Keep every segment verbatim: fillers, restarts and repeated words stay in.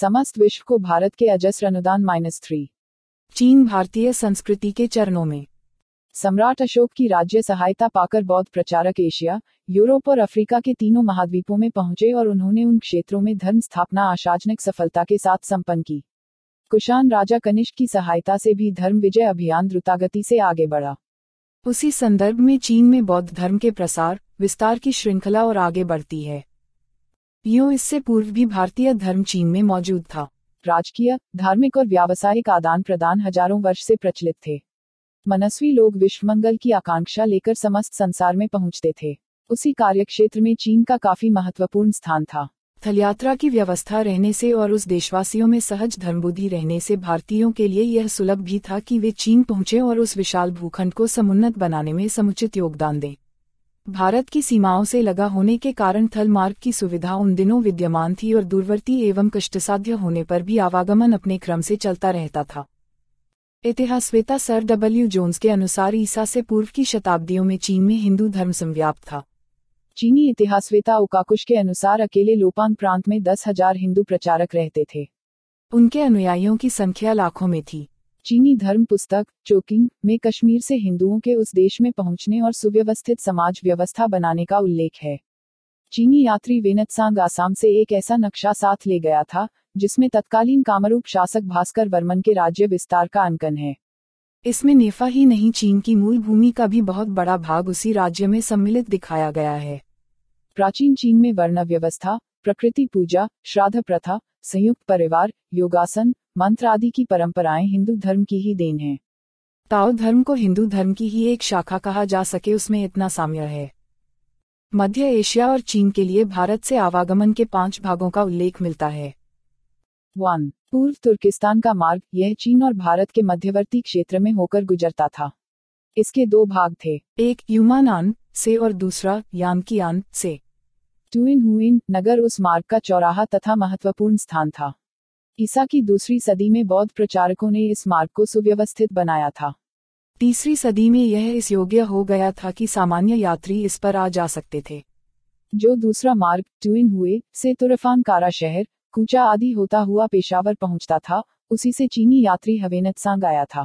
समस्त विश्व को भारत के अजस्र अनुदान माइनस थ्री। चीन भारतीय संस्कृति के चरणों में। सम्राट अशोक की राज्य सहायता पाकर बौद्ध प्रचारक एशिया, यूरोप और अफ्रीका के तीनों महाद्वीपों में पहुंचे और उन्होंने उन क्षेत्रों में धर्म स्थापना आशाजनक सफलता के साथ संपन्न की। कुषाण राजा कनिष्क की सहायता से भी धर्म विजय अभियान द्रुतगति से आगे बढ़ा। उसी संदर्भ में चीन में बौद्ध धर्म के प्रसार विस्तार की श्रृंखला और आगे बढ़ती है। यूं इससे पूर्व भी भारतीय धर्म चीन में मौजूद था। राजकीय, धार्मिक और व्यावसायिक आदान प्रदान हजारों वर्ष से प्रचलित थे। मनस्वी लोग विश्वमंगल की आकांक्षा लेकर समस्त संसार में पहुंचते थे। उसी कार्यक्षेत्र में चीन का काफी महत्वपूर्ण स्थान था। थल यात्रा की व्यवस्था रहने से और उस देशवासियों में सहज धर्मबुद्धि रहने से भारतीयों के लिए यह सुलभ भी था कि वे चीन पहुंचे और उस विशाल भूखंड को समुन्नत बनाने में समुचित योगदान दें। भारत की सीमाओं से लगा होने के कारण थल मार्ग की सुविधा उन दिनों विद्यमान थी और दूरवर्ती एवं कष्टसाध्य होने पर भी आवागमन अपने क्रम से चलता रहता था। इतिहासवेता सर डब्ल्यू जोन्स के अनुसार ईसा से पूर्व की शताब्दियों में चीन में हिंदू धर्म संव्याप्त था। चीनी इतिहासवेता ओकाकुश के अनुसार अकेले लोपांग प्रांत में दस हजार हिंदू प्रचारक रहते थे। उनके अनुयायियों की संख्या लाखों में थी। चीनी धर्म पुस्तक चोकिंग में कश्मीर से हिंदुओं के उस देश में पहुंचने और सुव्यवस्थित समाज व्यवस्था बनाने का उल्लेख है। चीनी यात्री वेनत्सांग आसाम से एक ऐसा नक्शा साथ ले गया था जिसमें तत्कालीन कामरूप शासक भास्कर वर्मन के राज्य विस्तार का अंकन है। इसमें नेफा ही नहीं चीन की मूल भूमि का भी बहुत बड़ा भाग उसी राज्य में सम्मिलित दिखाया गया है। प्राचीन चीन में वर्ण व्यवस्था, प्रकृति पूजा, श्राद्ध प्रथा, संयुक्त परिवार, योगासन, मंत्र आदि की परंपराएं हिंदू धर्म की ही देन हैं। ताओ धर्म को हिंदू धर्म की ही एक शाखा कहा जा सके उसमें इतना साम्य है। मध्य एशिया और चीन के लिए भारत से आवागमन के पांच भागों का उल्लेख मिलता है। वन पूर्व तुर्किस्तान का मार्ग, यह चीन और भारत के मध्यवर्ती क्षेत्र में होकर गुजरता था। इसके दो भाग थे, एक यूमानान से और दूसरा यानकियान से। टुइन हुइन नगर उस मार्ग का चौराहा तथा महत्वपूर्ण स्थान था। ईसा की दूसरी सदी में बौद्ध प्रचारकों ने इस मार्ग को सुव्यवस्थित बनाया था। तीसरी सदी में यह इस योग्य हो गया था कि सामान्य यात्री इस पर आ जा सकते थे। जो दूसरा मार्ग टुइन हुए से तुरफान कारा शहर, कूचा आदि होता हुआ पेशावर पहुंचता था, उसी से चीनी यात्री हवेनत्सांग आया था।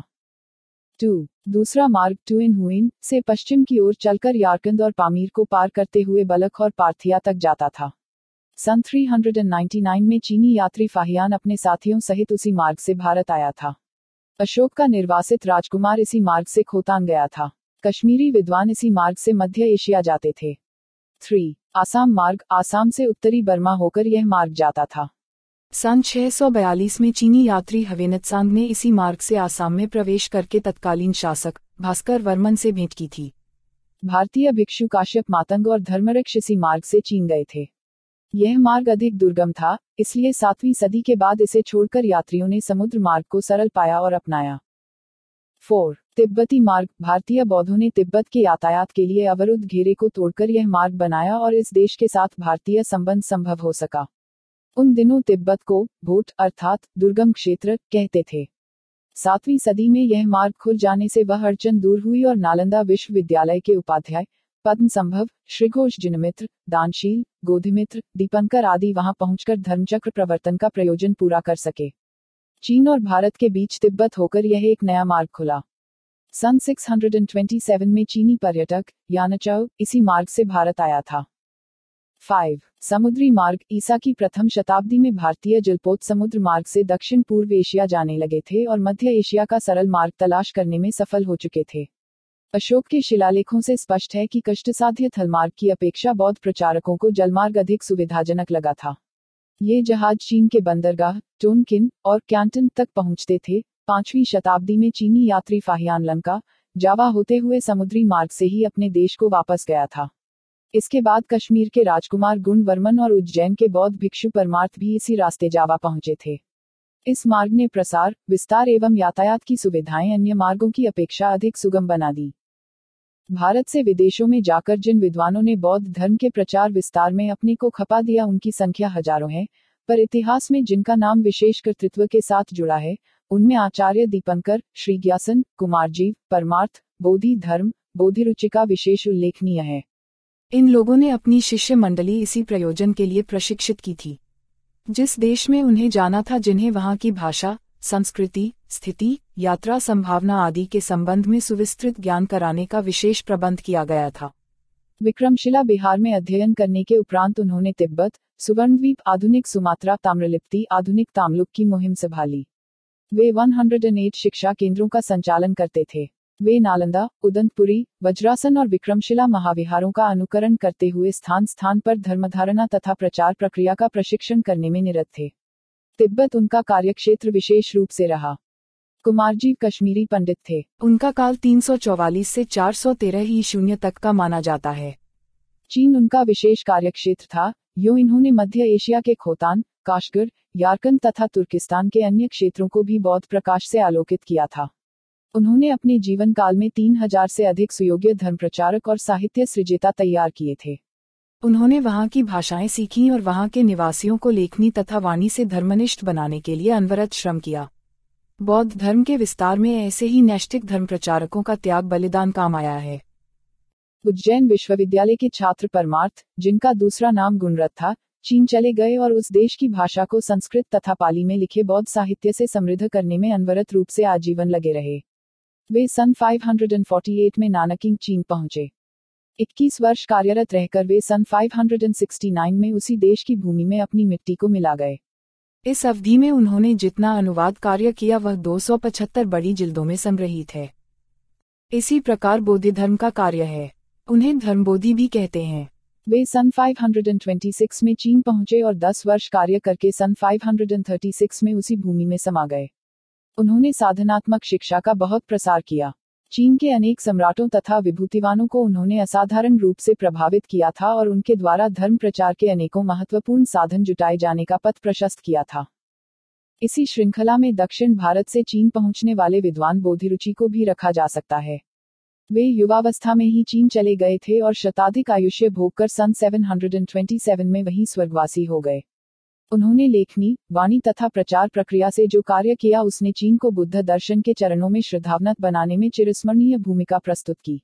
टू दूसरा मार्ग टुइन हुइन से पश्चिम की ओर चलकर यारकंद और पामीर को पार करते हुए बलख और पार्थिया तक जाता था। सन तीन सौ निन्यानवे में चीनी यात्री फाहियान अपने साथियों सहित उसी मार्ग से भारत आया था। अशोक का निर्वासित राजकुमार इसी मार्ग से खोतांग गया था। कश्मीरी विद्वान इसी मार्ग से मध्य एशिया जाते थे। थ्री आसाम मार्ग, आसाम से उत्तरी बर्मा होकर यह मार्ग जाता था। सन छह सौ बयालीस में चीनी यात्री हवेनत्सांग ने इसी मार्ग से आसाम में प्रवेश करके तत्कालीन शासक भास्कर वर्मन से भेंट की थी। भारतीय भिक्षु काश्यप मातंग और धर्मरक्ष इसी मार्ग से चीन गए थे। यह मार्ग अधिक दुर्गम था, इसलिए सातवीं सदी के बाद इसे छोड़कर यात्रियों ने समुद्र मार्ग को सरल पाया और अपनाया। फोर तिब्बती मार्ग, भारतीय बौद्धों ने तिब्बत के यातायात के लिए अवरुद्ध घेरे को तोड़कर यह मार्ग बनाया और इस देश के साथ भारतीय संबंध संभव हो सका। उन दिनों तिब्बत को भोट अर्थात दुर्गम क्षेत्र कहते थे। सातवीं सदी में यह मार्ग खुल जाने से वह अड़चन दूर हुई और नालंदा विश्वविद्यालय के उपाध्याय पद्म संभव, श्रीघोष जिनमित्र, दानशील, गोधिमित्र, दीपंकर आदि वहां पहुंचकर धर्मचक्र प्रवर्तन का प्रयोजन पूरा कर सके। चीन और भारत के बीच तिब्बत होकर यह एक नया मार्ग खुला। सन छह सौ सत्ताईस में चीनी पर्यटक यानचौ इसी मार्ग से भारत आया था। फाइव समुद्री मार्ग, ईसा की प्रथम शताब्दी में भारतीय जलपोत समुद्र मार्ग से दक्षिण पूर्व एशिया जाने लगे थे और मध्य एशिया का सरल मार्ग तलाश करने में सफल हो चुके थे। अशोक के शिलालेखों से स्पष्ट है कि कष्टसाध्य थलमार्ग की अपेक्षा बौद्ध प्रचारकों को जलमार्ग अधिक सुविधाजनक लगा था। ये जहाज चीन के बंदरगाह टोनकिन और कैंटन तक पहुंचते थे। पांचवीं शताब्दी में चीनी यात्री फाहियान लंका, जावा होते हुए समुद्री मार्ग से ही अपने देश को वापस गया था। इसके बाद कश्मीर के राजकुमार गुणवर्मन और उज्जैन के बौद्ध भिक्षु परमार्थ भी इसी रास्ते जावा पहुंचे थे। इस मार्ग ने प्रसार, विस्तार एवं यातायात की सुविधाएं अन्य मार्गों की अपेक्षा अधिक सुगम बना दी। भारत से विदेशों में जाकर जिन विद्वानों ने बौद्ध धर्म के प्रचार विस्तार में अपने को खपा दिया उनकी संख्या हजारों है, पर इतिहास में जिनका नाम विशेष कर्तृत्व के साथ जुड़ा है उनमें आचार्य दीपंकर, श्रीज्ञासन, कुमारजीव, परमार्थ, बोधि धर्म, बोधिरुचिका विशेष उल्लेखनीय है। इन लोगों ने अपनी शिष्य मंडली इसी प्रयोजन के लिए प्रशिक्षित की थी। जिस देश में उन्हें जाना था, जिन्हें वहां की भाषा, संस्कृति, स्थिति, यात्रा संभावना आदि के संबंध में सुविस्तृत ज्ञान कराने का विशेष प्रबंध किया गया था। विक्रमशिला बिहार में अध्ययन करने के उपरांत उन्होंने तिब्बत, सुवर्णद्वीप, आधुनिक सुमात्रा, ताम्रलिप्ति, आधुनिक ताम्लुक की मुहिम संभाली। वे एक सौ आठ शिक्षा केंद्रों का संचालन करते थे। वे नालंदा, उदंतपुरी, वज्रासन और विक्रमशिला महाविहारों का अनुकरण करते हुए स्थान स्थान पर धर्मधारणा तथा प्रचार प्रक्रिया का प्रशिक्षण करने में निरत थे। तिब्बत उनका कार्यक्षेत्र विशेष रूप से रहा। कुमारजी कश्मीरी पंडित थे। उनका काल तीन सौ चौवालीस से चार सौ तेरह ही शून्य तक का माना जाता है। चीन उनका विशेष कार्यक्षेत्र था। यूं इन्होंने मध्य एशिया के खोतान, काशगर, यारकन तथा तुर्किस्तान के अन्य क्षेत्रों को भी बौद्ध प्रकाश से आलोकित किया था। उन्होंने अपने जीवन काल में तीन हजार से अधिक सुयोग्य धर्मप्रचारक और साहित्य सृजेता तैयार किए थे। उन्होंने वहां की भाषाएं सीखीं और वहां के निवासियों को लेखनी तथा वाणी से धर्मनिष्ठ बनाने के लिए अनवरत श्रम किया। बौद्ध धर्म के विस्तार में ऐसे ही नैष्ठिक धर्मप्रचारकों का त्याग बलिदान काम आया है। उज्जैन विश्वविद्यालय के छात्र परमार्थ, जिनका दूसरा नाम गुणरथ था, चीन चले गए और उस देश की भाषा को संस्कृत तथा पाली में लिखे बौद्ध साहित्य से समृद्ध करने में अनवरत रूप से आजीवन लगे रहे। वे सन पाँच सौ अड़तालीस में नानकिंग चीन पहुंचे। इक्कीस वर्ष कार्यरत रहकर वे सन पाँच सौ उनहत्तर में उसी देश की भूमि में अपनी मिट्टी को मिला गए। इस अवधि में उन्होंने जितना अनुवाद कार्य किया वह दो सौ पचहत्तर बड़ी जिल्दों में संग्रहित है। इसी प्रकार बौद्ध धर्म का कार्य है। उन्हें धर्मबोधि भी कहते हैं। वे सन पाँच सौ छब्बीस में चीन पहुंचे और दस वर्ष कार्य करके सन पाँच सौ छत्तीस में उसी भूमि में समा गए। उन्होंने साधनात्मक शिक्षा का बहुत प्रसार किया। चीन के अनेक सम्राटों तथा विभूतिवानों को उन्होंने असाधारण रूप से प्रभावित किया था और उनके द्वारा धर्म प्रचार के अनेकों महत्वपूर्ण साधन जुटाए जाने का पथ प्रशस्त किया था। इसी श्रृंखला में दक्षिण भारत से चीन पहुंचने वाले विद्वान बोधिरुचि को भी रखा जा सकता है। वे युवावस्था में ही चीन चले गए थे और शताधिक आयुष्य भोगकर सन सात सौ सत्ताईस में वहीं स्वर्गवासी हो गए। उन्होंने लेखनी, वाणी तथा प्रचार प्रक्रिया से जो कार्य किया उसने चीन को बुद्ध दर्शन के चरणों में श्रद्धावनत बनाने में चिरस्मरणीय भूमिका प्रस्तुत की।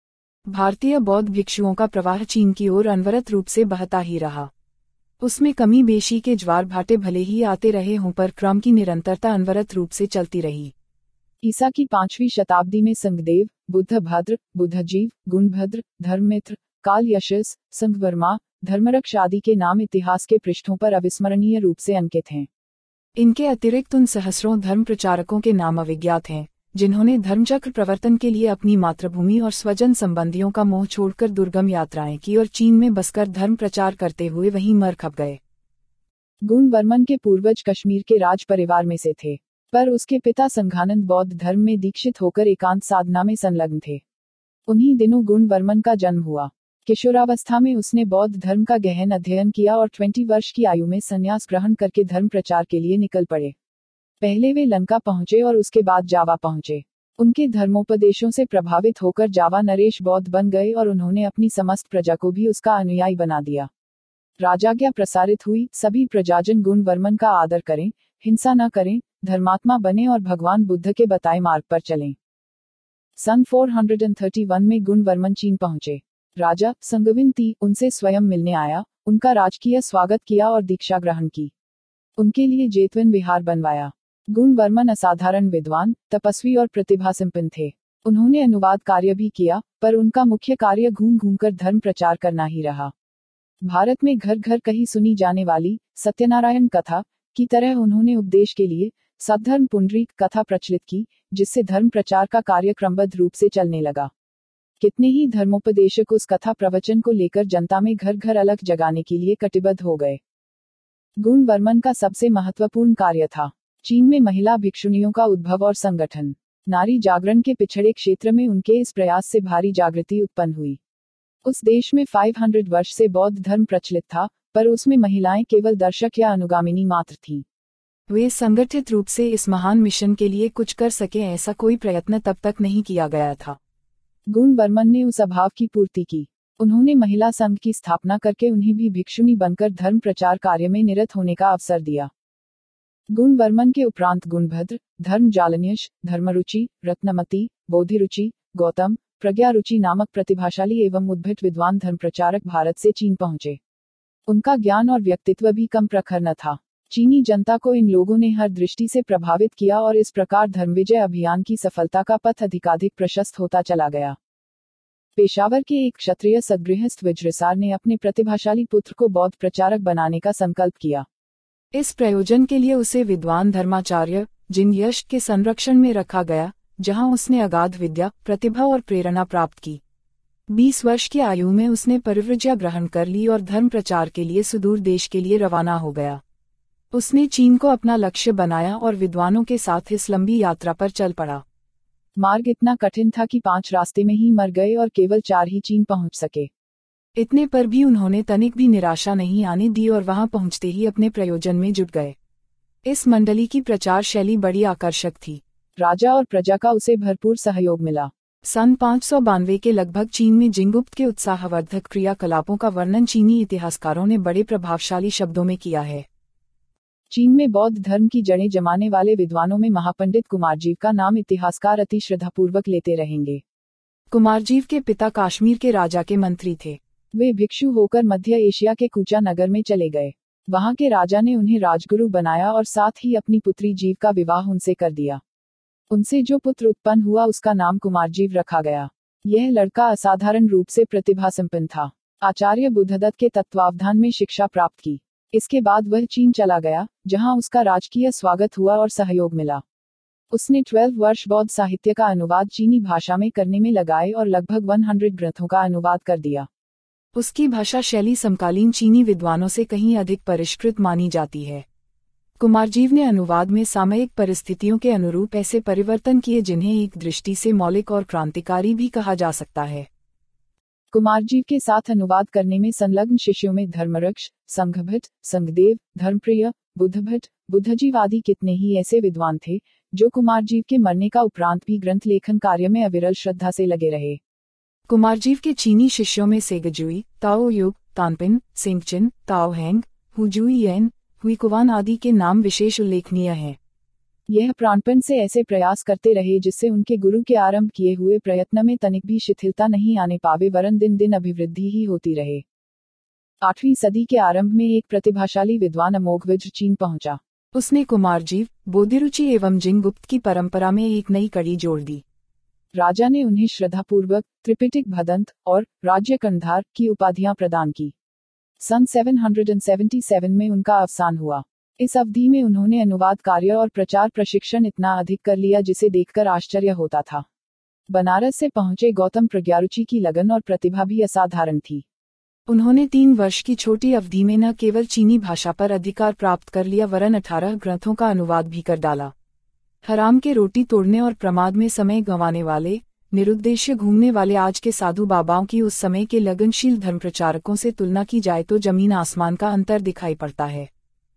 भारतीय बौद्ध भिक्षुओं का प्रवाह चीन की ओर अनवरत रूप से बहता ही रहा। उसमें कमी बेशी के ज्वार भाटे भले ही आते रहे हों, पर क्रम की निरंतरता अनवरत रूप से चलती रही। ईसा की पांचवी शताब्दी में संगदेव, बुद्धभद्र, बुद्धजीव, गुणभद्र, धर्ममित्र, काल यशस, संघवर्मा, धर्मरक्ष आदि के नाम इतिहास के पृष्ठों पर अविस्मरणीय रूप से अंकित हैं। इनके अतिरिक्त उन सहस्रों धर्म प्रचारकों के नाम अविज्ञात हैं, जिन्होंने धर्मचक्र प्रवर्तन के लिए अपनी मातृभूमि और स्वजन संबंधियों का मोह छोड़कर दुर्गम यात्राएं की और चीन में बसकर धर्म प्रचार करते हुए वहीं मर खप गए। गुणवर्मन के पूर्वज कश्मीर के राज परिवार में से थे, पर उसके पिता संघानंद बौद्ध धर्म में दीक्षित होकर एकांत साधना में संलग्न थे। उन्हीं दिनों गुणवर्मन का जन्म हुआ। किशोरावस्था में उसने बौद्ध धर्म का गहन अध्ययन किया और बीस वर्ष की आयु में संन्यास ग्रहण करके धर्म प्रचार के लिए निकल पड़े। पहले वे लंका पहुंचे और उसके बाद जावा पहुंचे। उनके धर्मोपदेशों से प्रभावित होकर जावा नरेश बौद्ध बन गए और उन्होंने अपनी समस्त प्रजा को भी उसका अनुयायी बना दिया। राजाज्ञा प्रसारित हुई, सभी प्रजाजन गुणवर्मन का आदर करें, हिंसा न करें, धर्मात्मा बने और भगवान बुद्ध के बताए मार्ग पर चलें। सन चार सौ इकतीस में गुणवर्मन चीन पहुंचे। राजा संगविंती उनसे स्वयं मिलने आया, उनका राजकीय स्वागत किया और दीक्षा ग्रहण की। उनके लिए जेतवन विहार बनवाया। गुणवर्मन असाधारण विद्वान, तपस्वी और प्रतिभा संपन्न थे। उन्होंने अनुवाद कार्य भी किया, पर उनका मुख्य कार्य घूम घूमकर धर्म प्रचार करना ही रहा। भारत में घर घर कहीं सुनी जाने वाली सत्यनारायण कथा की तरह उन्होंने उपदेश के लिए सद्धर्म पुंडरीक कथा प्रचलित की, जिससे धर्म प्रचार का कार्य क्रमबद्ध रूप से चलने लगा। कितने ही धर्मोपदेशक उस कथा प्रवचन को लेकर जनता में घर घर अलग जगाने के लिए कटिबद्ध हो गए। गुणवर्मन का सबसे महत्वपूर्ण कार्य था चीन में महिला भिक्षुणियों का उद्भव और संगठन। नारी जागरण के पिछड़े क्षेत्र में उनके इस प्रयास से भारी जागृति उत्पन्न हुई। उस देश में पाँच सौ वर्ष से बौद्ध धर्म प्रचलित था, पर उसमें महिलाएं केवल दर्शक या अनुगामिनी मात्र थीं। वे संगठित रूप से इस महान मिशन के लिए कुछ कर सके, ऐसा कोई प्रयत्न तब तक नहीं किया गया था। गुणवर्मन ने उस अभाव की पूर्ति की। उन्होंने महिला संघ की स्थापना करके उन्हें भी भिक्षुणी बनकर धर्म प्रचार कार्य में निरत होने का अवसर दिया। गुणवर्मन के उपरांत गुणभद्र, धर्मजालन्यश, धर्मरुचि, रत्नमती, बोधिरुचि, गौतम, प्रज्ञारुचि नामक प्रतिभाशाली एवं उद्भट विद्वान धर्म प्रचारक भारत से चीन पहुंचे। उनका ज्ञान और व्यक्तित्व भी कम प्रखर न था। चीनी जनता को इन लोगों ने हर दृष्टि से प्रभावित किया और इस प्रकार धर्मविजय अभियान की सफलता का पथ अधिकाधिक प्रशस्त होता चला गया। पेशावर के एक क्षत्रिय सद्गृहस्थ वज्रसार ने अपने प्रतिभाशाली पुत्र को बौद्ध प्रचारक बनाने का संकल्प किया। इस प्रयोजन के लिए उसे विद्वान धर्माचार्य जिनयश के संरक्षण में रखा गया, जहां उसने अगाध विद्या, प्रतिभा और प्रेरणा प्राप्त की। बीस वर्ष की आयु में उसने परिव्रज्या ग्रहण कर ली और धर्म प्रचार के लिए सुदूर देश के लिए रवाना हो गया। उसने चीन को अपना लक्ष्य बनाया और विद्वानों के साथ इस लंबी यात्रा पर चल पड़ा। मार्ग इतना कठिन था कि पांच रास्ते में ही मर गए और केवल चार ही चीन पहुंच सके। इतने पर भी उन्होंने तनिक भी निराशा नहीं आने दी और वहां पहुंचते ही अपने प्रयोजन में जुट गए। इस मंडली की प्रचार शैली बड़ी आकर्षक थी। राजा और प्रजा का उसे भरपूर सहयोग मिला। सन पाँच सौ बानवे के लगभग चीन में जिनगुप्त के उत्साहवर्धक क्रियाकलापों का वर्णन चीनी इतिहासकारों ने बड़े प्रभावशाली शब्दों में किया है। चीन में बौद्ध धर्म की जड़ें जमाने वाले विद्वानों में महापंडित कुमारजीव का नाम इतिहासकार अति श्रद्धापूर्वक लेते रहेंगे। कुमारजीव के पिता काश्मीर के राजा के मंत्री थे। वे भिक्षु होकर मध्य एशिया के कूचा नगर में चले गए। वहां के राजा ने उन्हें राजगुरु बनाया और साथ ही अपनी पुत्री जीव का विवाह उनसे कर दिया। उनसे जो पुत्र उत्पन्न हुआ उसका नाम कुमारजीव रखा गया। यह लड़का असाधारण रूप से प्रतिभा संपन्न था। आचार्य बुद्धदत्त के तत्वावधान में शिक्षा प्राप्त की। इसके बाद वह चीन चला गया, जहां उसका राजकीय स्वागत हुआ और सहयोग मिला। उसने बारह वर्ष बौद्ध साहित्य का अनुवाद चीनी भाषा में करने में लगाए और लगभग सौ ग्रंथों का अनुवाद कर दिया। उसकी भाषा शैली समकालीन चीनी विद्वानों से कहीं अधिक परिष्कृत मानी जाती है। कुमारजीव ने अनुवाद में सामयिक परिस्थितियों के अनुरूप ऐसे परिवर्तन किए जिन्हें एक दृष्टि से मौलिक और क्रांतिकारी भी कहा जा सकता है। कुमारजीव के साथ अनुवाद करने में संलग्न शिष्यों में धर्मरक्ष, संघभट्ट, संघदेव, धर्मप्रिय, बुद्धभट्ट, बुद्धजीव आदि कितने ही ऐसे विद्वान थे, जो कुमारजीव के मरने का उपरांत भी ग्रंथ लेखन कार्य में अविरल श्रद्धा से लगे रहे। कुमारजीव के चीनी शिष्यों में सेगजुई, ताओ युग, तानपिन, सिंगचिन, ताओ हैंग, हुजुईयेन, हुईकुवान आदि के नाम विशेष उल्लेखनीय हैं। यह प्राणपण से ऐसे प्रयास करते रहे जिससे उनके गुरु के आरंभ किए हुए प्रयत्न में तनिक भी शिथिलता नहीं आने पावे, वरन दिन दिन अभिवृद्धि ही होती रहे। आठवीं सदी के आरंभ में एक प्रतिभाशाली विद्वान अमोघविज्र चीन पहुंचा। उसने कुमारजीव, बोधिरुचि एवं जिनगुप्त की परंपरा में एक नई कड़ी जोड़ दी। राजा ने उन्हें श्रद्धापूर्वक त्रिपिटक भदंत और राज्य कंधार की उपाधियां प्रदान की। सन सात सौ सतहत्तर में उनका अवसान हुआ। इस अवधि में उन्होंने अनुवाद कार्य और प्रचार प्रशिक्षण इतना अधिक कर लिया जिसे देखकर आश्चर्य होता था। बनारस से पहुंचे गौतम प्रज्ञारुचि की लगन और प्रतिभा भी असाधारण थी। उन्होंने तीन वर्ष की छोटी अवधि में न केवल चीनी भाषा पर अधिकार प्राप्त कर लिया वरन अठारह ग्रंथों का अनुवाद भी कर डाला। हराम के रोटी तोड़ने और प्रमाद में समय गंवाने वाले, निरुद्देश्य घूमने वाले आज के साधु बाबाओं की उस समय के लगनशील धर्म प्रचारकों से तुलना की जाए तो जमीन आसमान का अंतर दिखाई पड़ता है।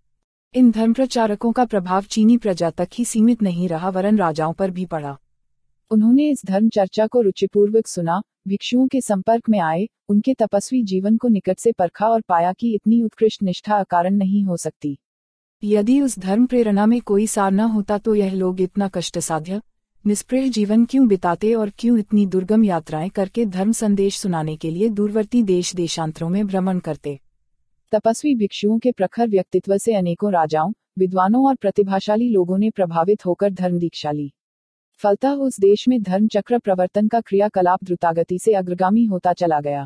इन धर्म प्रचारकों का प्रभाव चीनी प्रजा तक ही सीमित नहीं रहा वरन राजाओं पर भी पड़ा। उन्होंने इस धर्म चर्चा को रुचिपूर्वक सुना, भिक्षुओं के संपर्क में आए, उनके तपस्वी जीवन को निकट से परखा और पाया कि इतनी उत्कृष्ट निष्ठा अकारण नहीं हो सकती। यदि उस धर्म प्रेरणा में कोई सार न होता तो यह लोग इतना कष्टसाध्य, निष्प्रेह जीवन क्यों बिताते और क्यों इतनी दुर्गम यात्राएं करके धर्म संदेश सुनाने के लिए दूरवर्ती देश देशांतरों में भ्रमण करते। तपस्वी भिक्षुओं के प्रखर व्यक्तित्व से अनेकों राजाओं, विद्वानों और प्रतिभाशाली लोगों ने प्रभावित होकर धर्म दीक्षा ली। फलतः उस देश में धर्म चक्र प्रवर्तन का क्रियाकलाप द्रुतगति से अग्रगामी होता चला गया।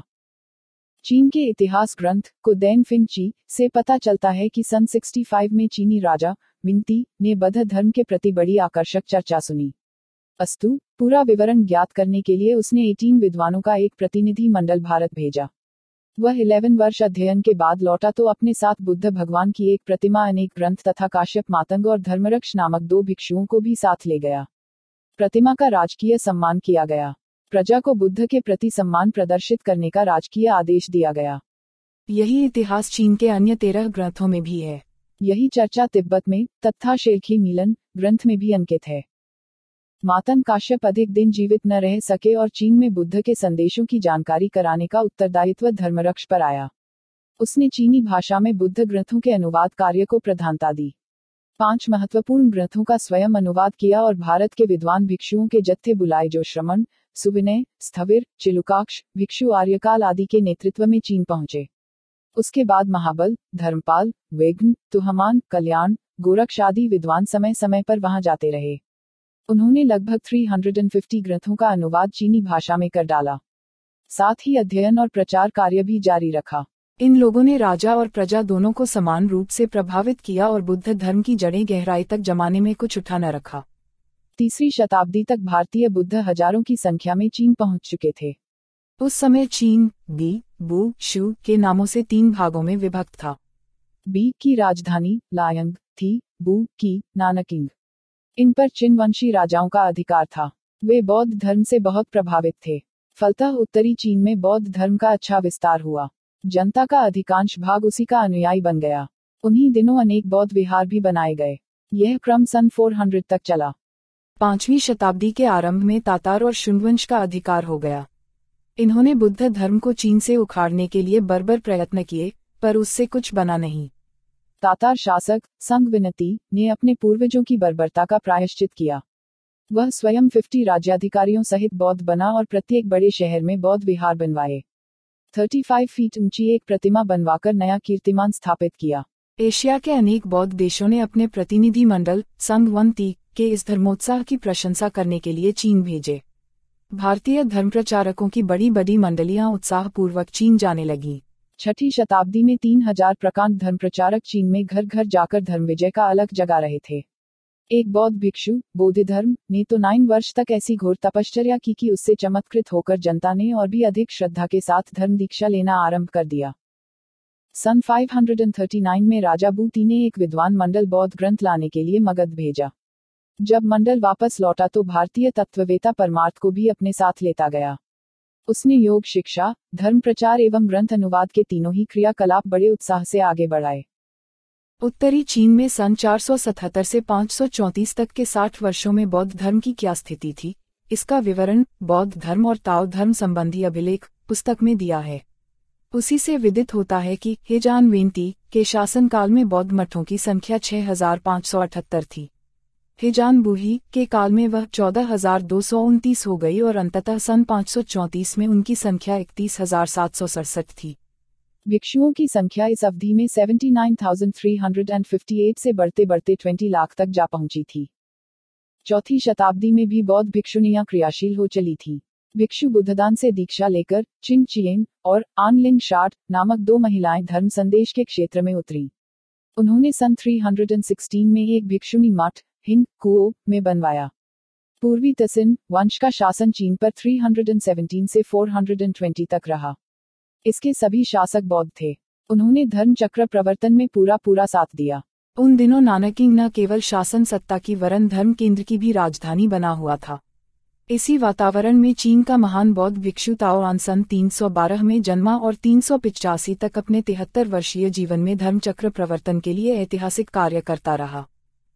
चीन के इतिहास ग्रंथ कुदैन फिंची से पता चलता है कि सन पैंसठ में चीनी राजा मिंगती ने बौद्ध धर्म के प्रति बड़ी आकर्षक चर्चा सुनी। अस्तु, पूरा विवरण ज्ञात करने के लिए उसने अठारह विद्वानों का एक प्रतिनिधि मंडल भारत भेजा। वह ग्यारह वर्ष अध्ययन के बाद लौटा तो अपने साथ बुद्ध भगवान की एक प्रतिमा, अनेक ग्रंथ तथा काश्यप मातंग और धर्मरक्ष नामक दो भिक्षुओं को भी साथ ले गया। प्रतिमा का राजकीय सम्मान किया गया। प्रजा को बुद्ध के प्रति सम्मान प्रदर्शित करने का राजकीय आदेश दिया गया। यही इतिहास चीन के अन्य तेरह ग्रंथों में भी है। यही चर्चा तिब्बत में तथा शेरखी मिलन ग्रंथ में भी अंकित है। मातंग काश्यप अधिक दिन जीवित न रह सके और चीन में बुद्ध के संदेशों की जानकारी कराने का उत्तरदायित्व धर्मरक्ष पर आया। उसने चीनी भाषा में बुद्ध ग्रंथों के अनुवाद कार्य को प्रधानता दी। पांच महत्वपूर्ण ग्रंथों का स्वयं अनुवाद किया और भारत के विद्वान भिक्षुओं के जत्थे बुलाए जो श्रमण, सुविनय, स्थविर, चिलुकाक्ष, भिक्षु आर्यकाल आदि के नेतृत्व में चीन पहुंचे। उसके बाद महाबल, धर्मपाल, वेघ्न, तुहमान, कल्याण, गोरक्ष आदि विद्वान समय समय पर वहां जाते रहे। उन्होंने लगभग तीन सौ पचास ग्रंथों का अनुवाद चीनी भाषा में कर डाला। साथ ही अध्ययन और प्रचार कार्य भी जारी रखा। इन लोगों ने राजा और प्रजा दोनों को समान रूप से प्रभावित किया और बुद्ध धर्म की जड़ें गहराई तक जमाने में कुछ उठा न रखा। तीसरी शताब्दी तक भारतीय बुद्ध हजारों की संख्या में चीन पहुंच चुके थे। उस समय चीन बी, बू, शू के नामों से तीन भागों में विभक्त था। बी की राजधानी लायंग थी, बू की नानकिंग। इन पर चिनवंशी राजाओं का अधिकार था। वे बौद्ध धर्म से बहुत प्रभावित थे। फलतः उत्तरी चीन में बौद्ध धर्म का अच्छा विस्तार हुआ। जनता का अधिकांश भाग उसी का अनुयायी बन गया। उन्हीं दिनों अनेक बौद्ध विहार भी बनाए गए। यह क्रम सन चार सौ तक चला। पांचवीं शताब्दी के आरंभ में तातार और शुंगवंश का अधिकार हो गया। इन्होंने बुद्ध धर्म को चीन से उखाड़ने के लिए बर्बर प्रयत्न किए, पर उससे कुछ बना नहीं। तातार शासक संघविनती ने अपने पूर्वजों की बर्बरता का प्रायश्चित किया। वह स्वयं पचास राज्याधिकारियों सहित बौद्ध बना और प्रत्येक बड़े शहर में बौद्ध विहार बनवाए। पैंतीस फीट ऊंची एक प्रतिमा बनवाकर नया कीर्तिमान स्थापित किया। एशिया के अनेक बौद्ध देशों ने अपने प्रतिनिधि मंडल संघवंती के इस धर्मोत्साह की प्रशंसा करने के लिए चीन भेजे। भारतीय धर्म प्रचारकों की बड़ी बड़ी मंडलियां उत्साहपूर्वक चीन जाने लगीं। छठी शताब्दी में तीन हजार प्रकांड धर्म प्रचारक चीन में घर घर जाकर धर्म विजय का अलग जगा रहे थे। एक बौद्ध भिक्षु बोधिधर्म ने तो नौ वर्ष तक ऐसी घोर तपश्चर्या की कि उससे चमत्कृत होकर जनता ने और भी अधिक श्रद्धा के साथ धर्म दीक्षा लेना आरंभ कर दिया। सन पाँच सौ उनतालीस में राजा बूटी ने एक विद्वान मंडल बौद्ध ग्रंथ लाने के लिए मगध भेजा। जब मंडल वापस लौटा तो भारतीय तत्ववेता परमार्थ को भी अपने साथ लेता गया। उसने योग शिक्षा, धर्म प्रचार एवं ग्रंथ अनुवाद के तीनों ही क्रियाकलाप बड़े उत्साह से आगे बढ़ाए। उत्तरी चीन में सन चार सौ सतहत्तर से पाँच सौ चौंतीस तक के साठ वर्षों में बौद्ध धर्म की क्या स्थिति थी, इसका विवरण बौद्ध धर्म और ताओ धर्म संबंधी अभिलेख पुस्तक में दिया है। उसी से विदित होता है कि हेजान वेंती के शासनकाल में बौद्ध मठों की संख्या छह हजार पाँच सौ अठहत्तर थी। हेजान बूही के काल में वह चौदह हजार दो सौ उनतीस हो गई और अंततः सन पाँच सौ चौंतीस में उनकी संख्या इकतीस हजार सात सौ सड़सठ थी। भिक्षुओं की संख्या इस अवधि में उन्यासी हजार तीन सौ अट्ठावन से बढ़ते बढ़ते बीस लाख तक जा पहुंची थी। चौथी शताब्दी में भी बौद्ध भिक्षुनियां क्रियाशील हो चली थी। भिक्षु बुद्धदान से दीक्षा लेकर चिंग चियेंग और आनलिंग शाट नामक दो महिलाएं धर्म संदेश के क्षेत्र में उतरी। उन्होंने सन तीन सौ सोलह में एक भिक्षुणी मठ हिंग कुओ में बनवाया। पूर्वी तसिन वंश का शासन चीन पर तीन सौ सत्रह से चार सौ बीस तक रहा। इसके सभी शासक बौद्ध थे। उन्होंने धर्म चक्र प्रवर्तन में पूरा पूरा साथ दिया। उन दिनों नानकिंग न केवल शासन सत्ता की वरन धर्म केंद्र की भी राजधानी बना हुआ था। इसी वातावरण में चीन का महान बौद्ध भिक्षु ताओ आन सन तीन सौ बारह में जन्मा और तीन सौ पिचासी तक अपने तिहत्तर वर्षीय जीवन में धर्म चक्र प्रवर्तन के लिए ऐतिहासिक कार्य करता रहा।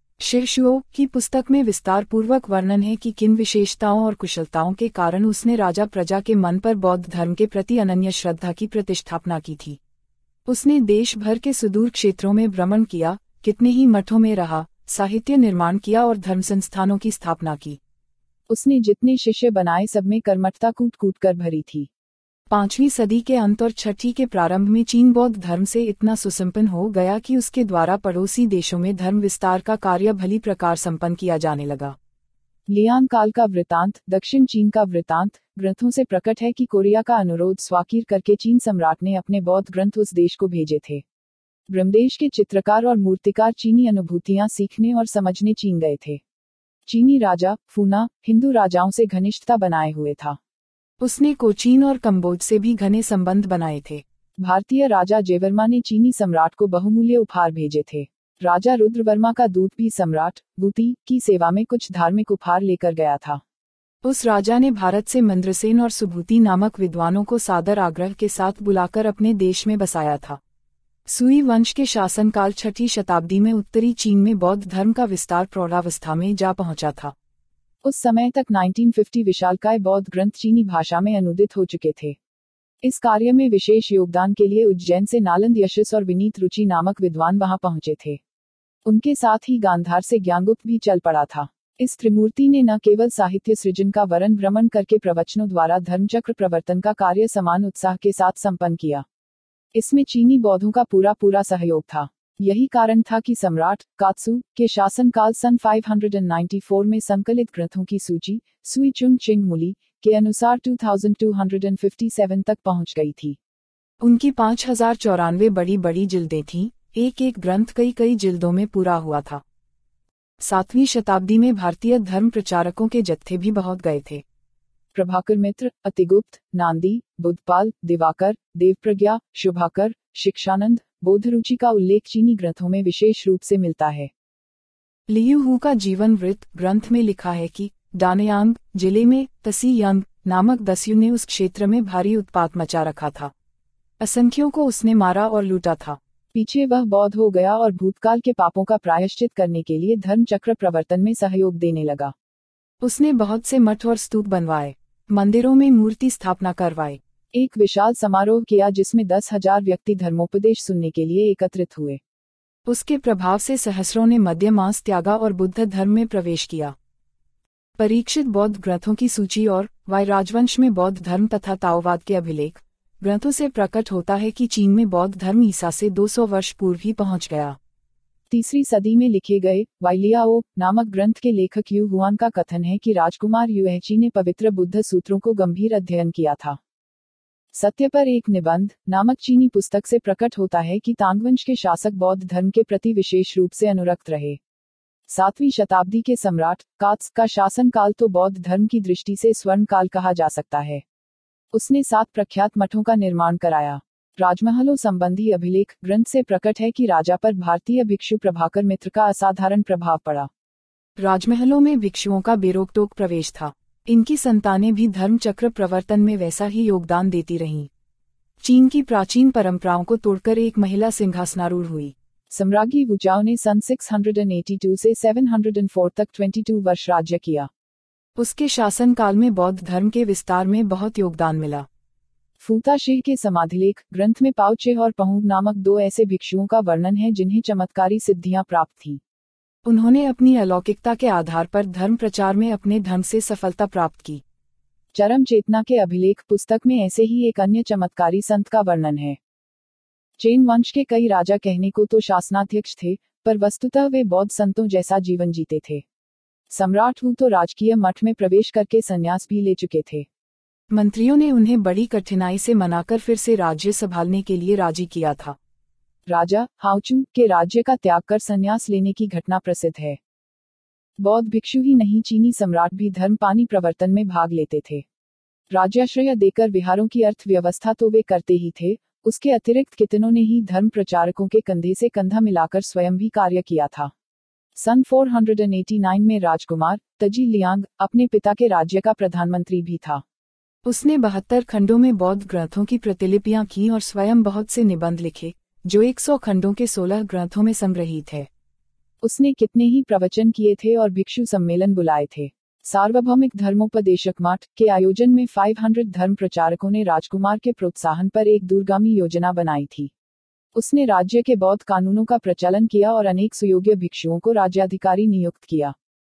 शिरशुओ की पुस्तक में विस्तार पूर्वक वर्णन है कि किन विशेषताओं और कुशलताओं के कारण उसने राजा प्रजा के मन पर बौद्ध धर्म के प्रति अनन्य श्रद्धा की प्रतिष्ठापना की थी। उसने देश भर के सुदूर क्षेत्रों में भ्रमण किया, कितने ही मठों में रहा, साहित्य निर्माण किया और धर्म संस्थानों की स्थापना की। उसने जितने शिष्य बनाए सब में कर्मठता कूट कूट कर भरी थी। पांचवीं सदी के अंत और छठी के प्रारंभ में चीन बौद्ध धर्म से इतना सुसंपन्न हो गया कि उसके द्वारा पड़ोसी देशों में धर्म विस्तार का कार्य भली प्रकार संपन्न किया जाने लगा। लियांग काल का वृतांत, दक्षिण चीन का वृतांत ग्रंथों से प्रकट है कि कोरिया का अनुरोध स्वाकीर करके चीन सम्राट ने अपने बौद्ध ग्रंथ उस देश को भेजे थे। ब्रह्मदेश के चित्रकार और मूर्तिकार चीनी अनुभूतियां सीखने और समझने चीन गए थे। चीनी राजा फूना हिंदू राजाओं से घनिष्ठता बनाए हुए था। उसने कोचीन और कंबोज से भी घने संबंध बनाए थे। भारतीय राजा जयवर्मा ने चीनी सम्राट को बहुमूल्य उपहार भेजे थे। राजा रुद्रवर्मा का दूत भी सम्राट बूटी की सेवा में कुछ धार्मिक उपहार लेकर गया था। उस राजा ने भारत से मंद्रसेन और सुभूति नामक विद्वानों को सादर आग्रह के साथ बुलाकर अपने देश में बसाया था। सुई वंश के शासनकाल छठी शताब्दी में उत्तरी चीन में बौद्ध धर्म का विस्तार प्रौढ़ावस्था में जा पहुंचा था। उस समय तक उन्नीस सौ पचास विशालकाय बौद्ध ग्रंथ चीनी भाषा में अनुदित हो चुके थे। इस कार्य में विशेष योगदान के लिए उज्जैन से नालंद यशस और विनीत रुचि नामक विद्वान वहां पहुंचे थे। उनके साथ ही गांधार से ज्ञानगुप्त भी चल पड़ा था। इस त्रिमूर्ति ने न केवल साहित्य सृजन का वरन भ्रमण करके प्रवचनों द्वारा धर्मचक्र प्रवर्तन का कार्य समान उत्साह के साथ संपन्न किया। इसमें चीनी बौद्धों का पूरा पूरा सहयोग था। यही कारण था कि सम्राट कात्सू के शासनकाल सन पाँच सौ चौरानवे में संकलित ग्रंथों की सूची सुई चुंग चिंग मुली के अनुसार दो हज़ार दो सौ सत्तावन तक पहुंच गई थी। उनकी पाँच हजार चौरानवे बड़ी बड़ी जिल्दें थीं, एक एक ग्रंथ कई कई जिल्दों में पूरा हुआ था। सातवीं शताब्दी में भारतीय धर्म प्रचारकों के जत्थे भी बहुत गए थे। प्रभाकर मित्र, अतिगुप्त, नांदी, बुद्धपाल, दिवाकर, देवप्रज्ञा, शुभाकर, शिक्षानंद, बोधरुचि का उल्लेख चीनी ग्रंथों में विशेष रूप से मिलता है। लियू हू का जीवन वृत्त ग्रंथ में लिखा है कि डानयांग जिले में तसी यंग नामक दस्यु ने उस क्षेत्र में भारी उत्पात मचा रखा था। असंख्यों को उसने मारा और लूटा था। पीछे वह बौद्ध हो गया और भूतकाल के पापों का प्रायश्चित करने के लिए धर्म चक्र प्रवर्तन में सहयोग देने लगा। उसने बहुत से मठ और स्तूप बनवाए, मंदिरों में मूर्ति स्थापना करवाए, एक विशाल समारोह किया जिसमें दस हजार व्यक्ति धर्मोपदेश सुनने के लिए एकत्रित हुए। उसके प्रभाव से सहस्रों ने मद्य मांस त्यागा और बुद्ध धर्म में प्रवेश किया। परीक्षित बौद्ध ग्रंथों की सूची और वाई राजवंश में बौद्ध धर्म तथा ताओवाद के अभिलेख ग्रंथों से प्रकट होता है कि चीन में बौद्ध धर्म ईसा से दो सौ वर्ष पूर्व ही पहुंच गया। तीसरी सदी में लिखे गए वाइलियाओ नामक ग्रंथ के लेखक यू हुआन का कथन है कि राजकुमार युएची ने पवित्र बुद्ध सूत्रों को गंभीर अध्ययन किया था। सत्य पर एक निबंध नामक चीनी पुस्तक से प्रकट होता है कि तांगवंश के शासक बौद्ध धर्म के प्रति विशेष रूप से अनुरक्त रहे। सातवीं शताब्दी के सम्राट कात्स का शासनकाल तो बौद्ध धर्म की दृष्टि से स्वर्ण काल कहा जा सकता है। उसने सात प्रख्यात मठों का निर्माण कराया। राजमहलों संबंधी अभिलेख ग्रंथ से प्रकट है कि राजा पर भारतीय भिक्षु प्रभाकर मित्र का असाधारण प्रभाव पड़ा। राजमहलों में भिक्षुओं का बेरोक-टोक प्रवेश था। इनकी संतानें भी धर्म चक्र प्रवर्तन में वैसा ही योगदान देती रहीं। चीन की प्राचीन परंपराओं को तोड़कर एक महिला सिंहासनारूढ़ हुई। सम्राज्ञी वुचाओ ने सन छह सौ बयासी से सात सौ चार तक बाईस वर्ष राज्य किया। उसके शासनकाल में बौद्ध धर्म के विस्तार में बहुत योगदान मिला। फूता शेह के समाधिलेख ग्रंथ में पाओ चे और पहुंग नामक दो ऐसे भिक्षुओं का वर्णन है जिन्हें चमत्कारी सिद्धियां प्राप्त थीं। उन्होंने अपनी अलौकिकता के आधार पर धर्म प्रचार में अपने ढंग से सफलता प्राप्त की। चरम चेतना के अभिलेख पुस्तक में ऐसे ही एक अन्य चमत्कारी संत का वर्णन है। चेन वंश के कई राजा कहने को तो शासनाध्यक्ष थे, पर वस्तुतः वे बौद्ध संतों जैसा जीवन जीते थे। सम्राट हू तो राजकीय मठ में प्रवेश करके संन्यास भी ले चुके थे। मंत्रियों ने उन्हें बड़ी कठिनाई से मनाकर फिर से राज्य संभालने के लिए राजी किया था। राजा हाउचू के राज्य का त्याग कर संन्यास लेने की घटना प्रसिद्ध है। बौद्ध भिक्षु ही नहीं, चीनी सम्राट भी धर्म पानी प्रवर्तन में भाग लेते थे। राज्याश्रय देकर विहारों की अर्थव्यवस्था तो वे करते ही थे, उसके अतिरिक्त कितनों ने ही धर्म प्रचारकों के कंधे से कंधा मिलाकर स्वयं भी कार्य किया था। सन चार सौ नवासी में राजकुमार तजी लियांग अपने पिता के राज्य का प्रधानमंत्री भी था। उसने बहत्तर खंडों में बौद्ध ग्रंथों की प्रतिलिपियां की और स्वयं बहुत से निबंध लिखे, जो सौ खंडों के सोलह ग्रंथों में संग्रहित है। उसने कितने ही प्रवचन किए थे और भिक्षु सम्मेलन बुलाए थे। सार्वभौमिक धर्मोपदेशक मठ के आयोजन में पाँच सौ धर्म प्रचारकों ने राजकुमार के प्रोत्साहन पर एक दूरगामी योजना बनाई थी। उसने राज्य के बौद्ध कानूनों का प्रचलन किया और अनेक सुयोग्य भिक्षुओं को राज्याधिकारी नियुक्त किया।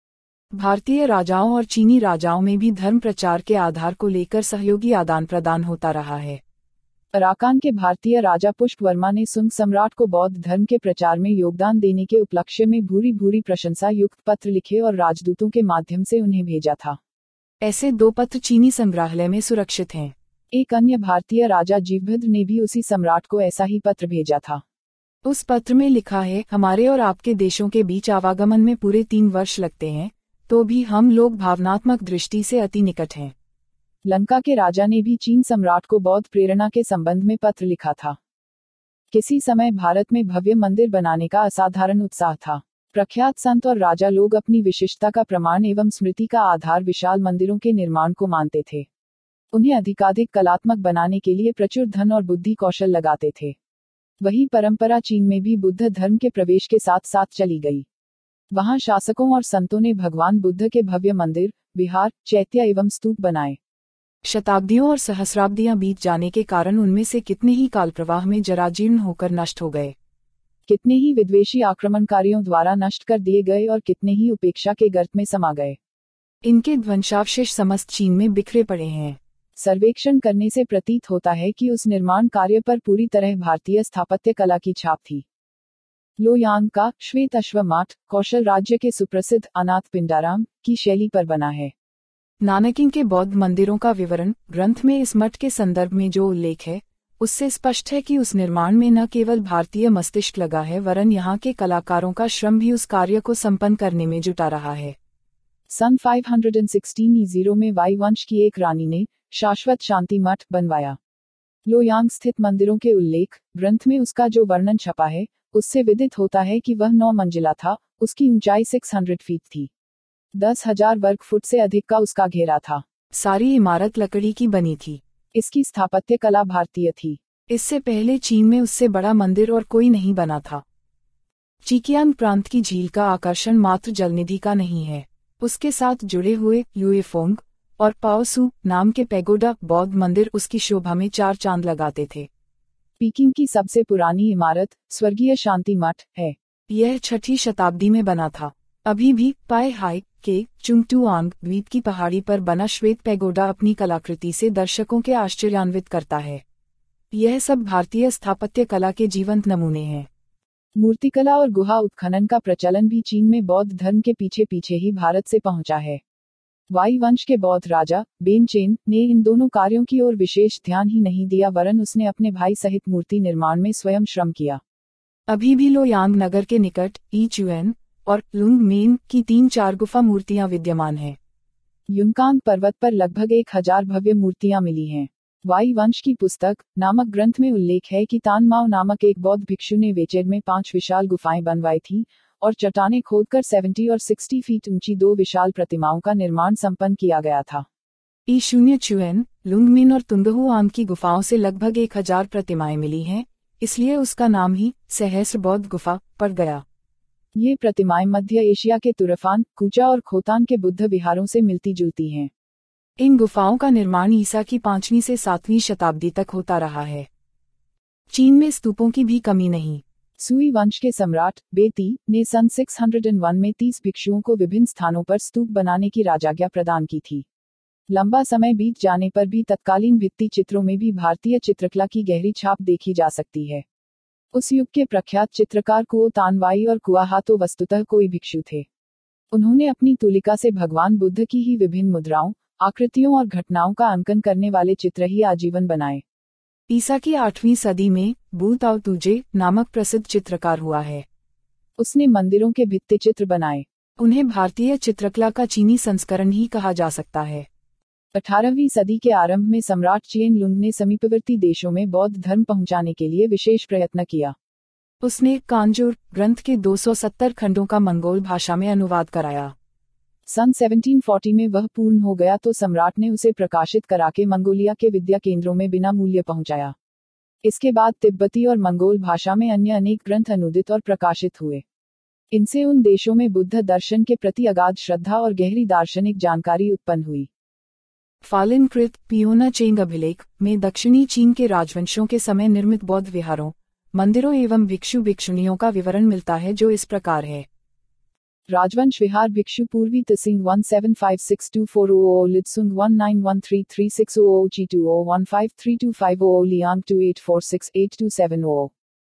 भारतीय राजाओं और चीनी राजाओं में भी धर्म प्रचार के आधार को लेकर सहयोगी आदान प्रदान होता रहा है। अराकान के भारतीय राजा पुष्प वर्मा ने सुंग सम्राट को बौद्ध धर्म के प्रचार में योगदान देने के उपलक्ष्य में भूरी भूरी प्रशंसा युक्त पत्र लिखे और राजदूतों के माध्यम से उन्हें भेजा था। ऐसे दो पत्र चीनी संग्रहालय में सुरक्षित हैं। एक अन्य भारतीय राजा जीवभद्र ने भी उसी सम्राट को ऐसा ही पत्र भेजा था। उस पत्र में लिखा है, हमारे और आपके देशों के बीच आवागमन में पूरे तीन वर्ष लगते हैं, तो भी हम लोग भावनात्मक दृष्टि से अति निकट हैं। लंका के राजा ने भी चीन सम्राट को बौद्ध प्रेरणा के संबंध में पत्र लिखा था। किसी समय भारत में भव्य मंदिर बनाने का असाधारण उत्साह था। प्रख्यात संत और राजा लोग अपनी विशिष्टता का प्रमाण एवं स्मृति का आधार विशाल मंदिरों के निर्माण को मानते थे। उन्हें अधिकाधिक कलात्मक बनाने के लिए प्रचुर धन और बुद्धि कौशल लगाते थे। वही परंपरा चीन में भी बुद्ध धर्म के प्रवेश के साथ साथ चली गई। वहां शासकों और संतों ने भगवान बुद्ध के भव्य मंदिर, विहार, चैत्य एवं स्तूप बनाए। शताब्दियों और सहस्राब्दियां बीत जाने के कारण उनमें से कितने ही काल प्रवाह में जराजीर्ण होकर नष्ट हो गए। कितने ही विद्वेषी आक्रमणकारियों द्वारा नष्ट कर दिए गए और कितने ही उपेक्षा के गर्त में समा गए। इनके ध्वंसावशेष समस्त चीन में बिखरे पड़े हैं। सर्वेक्षण करने से प्रतीत होता है कि उस निर्माण कार्य पर पूरी तरह भारतीय स्थापत्य कला की छाप थी। लोयांग का श्वेत अश्वमाठ कौशल राज्य के सुप्रसिद्ध अनाथ पिंडाराम की शैली पर बना है। नानकिंग के बौद्ध मंदिरों का विवरण ग्रंथ में इस मठ के संदर्भ में जो उल्लेख है उससे स्पष्ट है कि उस निर्माण में न केवल भारतीय मस्तिष्क लगा है वरन यहाँ के कलाकारों का श्रम भी उस कार्य को संपन्न करने में जुटा रहा है। सन पाँच सौ सोलह ईसा में वाई वंश की एक रानी ने शाश्वत शांति मठ बनवाया। लोयांग स्थित मंदिरों के उल्लेख ग्रंथ में उसका जो वर्णन छपा है उससे विदित होता है कि वह नौ मंजिला था, उसकी ऊंचाई छह सौ फीट थी, दस हजार वर्ग फुट से अधिक का उसका घेरा था। सारी इमारत लकड़ी की बनी थी। इसकी स्थापत्य कला भारतीय थी। इससे पहले चीन में उससे बड़ा मंदिर और कोई नहीं बना था। चिकियांग प्रांत की झील का आकर्षण मात्र जलनिधि का नहीं है, उसके साथ जुड़े हुए ल्यूएफोंग और पाओसू नाम के पैगोडा बौद्ध मंदिर उसकी शोभा में चार चांद लगाते थे। पीकिंग की सबसे पुरानी इमारत स्वर्गीय शांति मठ है। यह छठी शताब्दी में बना था। अभी भी पाए हाई के चुंगटुआंग द्वीप की पहाड़ी पर बना श्वेत पैगोडा अपनी कलाकृति से दर्शकों के आश्चर्यान्वित करता है। यह सब भारतीय स्थापत्य कला के जीवंत नमूने हैं। मूर्तिकला और गुहा उत्खनन का प्रचलन भी चीन में बौद्ध धर्म के पीछे पीछे ही भारत से पहुंचा है। वाई वंश के बौद्ध राजा बेनचेन ने इन दोनों कार्यों की ओर विशेष ध्यान ही नहीं दिया वरन उसने अपने भाई सहित मूर्ति निर्माण में स्वयं श्रम किया। अभी भी लोयांग नगर के निकट ईचुएन और लुंगमेन की तीन चार गुफा मूर्तियां विद्यमान हैं। युमकांग पर्वत पर लगभग एक हजार भव्य मूर्तियां मिली हैं। वाई वंश की पुस्तक नामक ग्रंथ में उल्लेख है कि तान माओ नामक एक बौद्ध भिक्षु ने वेचेड में पांच विशाल गुफाएं बनवाई थी और चट्टानें खोदकर सत्तर और साठ फीट ऊंची दो विशाल प्रतिमाओं का निर्माण संपन्न किया गया था। ई शून्य चुएन लुंगमिन और तुंगहुआंग की गुफाओं से लगभग एक हजार प्रतिमाएं मिली हैं, इसलिए उसका नाम ही सहस्र बौद्ध गुफा पड़ गया। ये प्रतिमाएं मध्य एशिया के तुरफान, कूचा और खोतान के बुद्ध विहारों से मिलती जुलती हैं। इन गुफाओं का निर्माण ईसा की पांचवीं से सातवीं शताब्दी तक होता रहा है। चीन में स्तूपों की भी कमी नहीं। सुई वंश के सम्राट बेती ने सन छह सौ एक में तीस भिक्षुओं को विभिन्न स्थानों पर स्तूप बनाने की राजाज्ञा प्रदान की थी। लंबा समय बीत जाने पर भी तत्कालीन भित्ति चित्रों में भी भारतीय चित्रकला की गहरी छाप देखी जा सकती है। उस युग के प्रख्यात चित्रकार कुओ तानवाई और कुआहातो वस्तुतः कोई भिक्षु थे। उन्होंने अपनी तुलिका से भगवान बुद्ध की ही विभिन्न मुद्राओं, आकृतियों और घटनाओं का अंकन करने वाले चित्र ही आजीवन बनाए। ईसा की आठवीं सदी में बू ताओ तुजे नामक प्रसिद्ध चित्रकार हुआ है। उसने मंदिरों के भित्ति चित्र बनाए। उन्हें भारतीय चित्रकला का चीनी संस्करण ही कहा जा सकता है। अठारहवीं सदी के आरंभ में सम्राट चेन लुंग ने समीपवर्ती देशों में बौद्ध धर्म पहुंचाने के लिए विशेष प्रयत्न किया। उसने कांजूर ग्रंथ के दो सौ सत्तर खंडों का मंगोल भाषा में अनुवाद कराया। सन सत्रह सौ चालीस में वह पूर्ण हो गया तो सम्राट ने उसे प्रकाशित करा के मंगोलिया के विद्या केंद्रों में बिना मूल्य पहुंचाया। इसके बाद तिब्बती और मंगोल भाषा में अन्य अनेक ग्रंथ अनुदित और प्रकाशित हुए। इनसे उन देशों में बुद्ध दर्शन के प्रति अगाध श्रद्धा और गहरी दार्शनिक जानकारी उत्पन्न हुई। फालिनकृत पियोना चेंग अभिलेख में दक्षिणी चीन के राजवंशों के समय निर्मित बौद्ध विहारों, मंदिरों एवं भिक्षु भिक्षुणियों का विवरण मिलता है जो इस प्रकार है। राजवंश विहार भिक्षु पूर्वी तसिंग one seven five six two four O O लित्सुंग one nine one three three six O O जी two O one five three two five O O Liang two eight four six eight two seven O.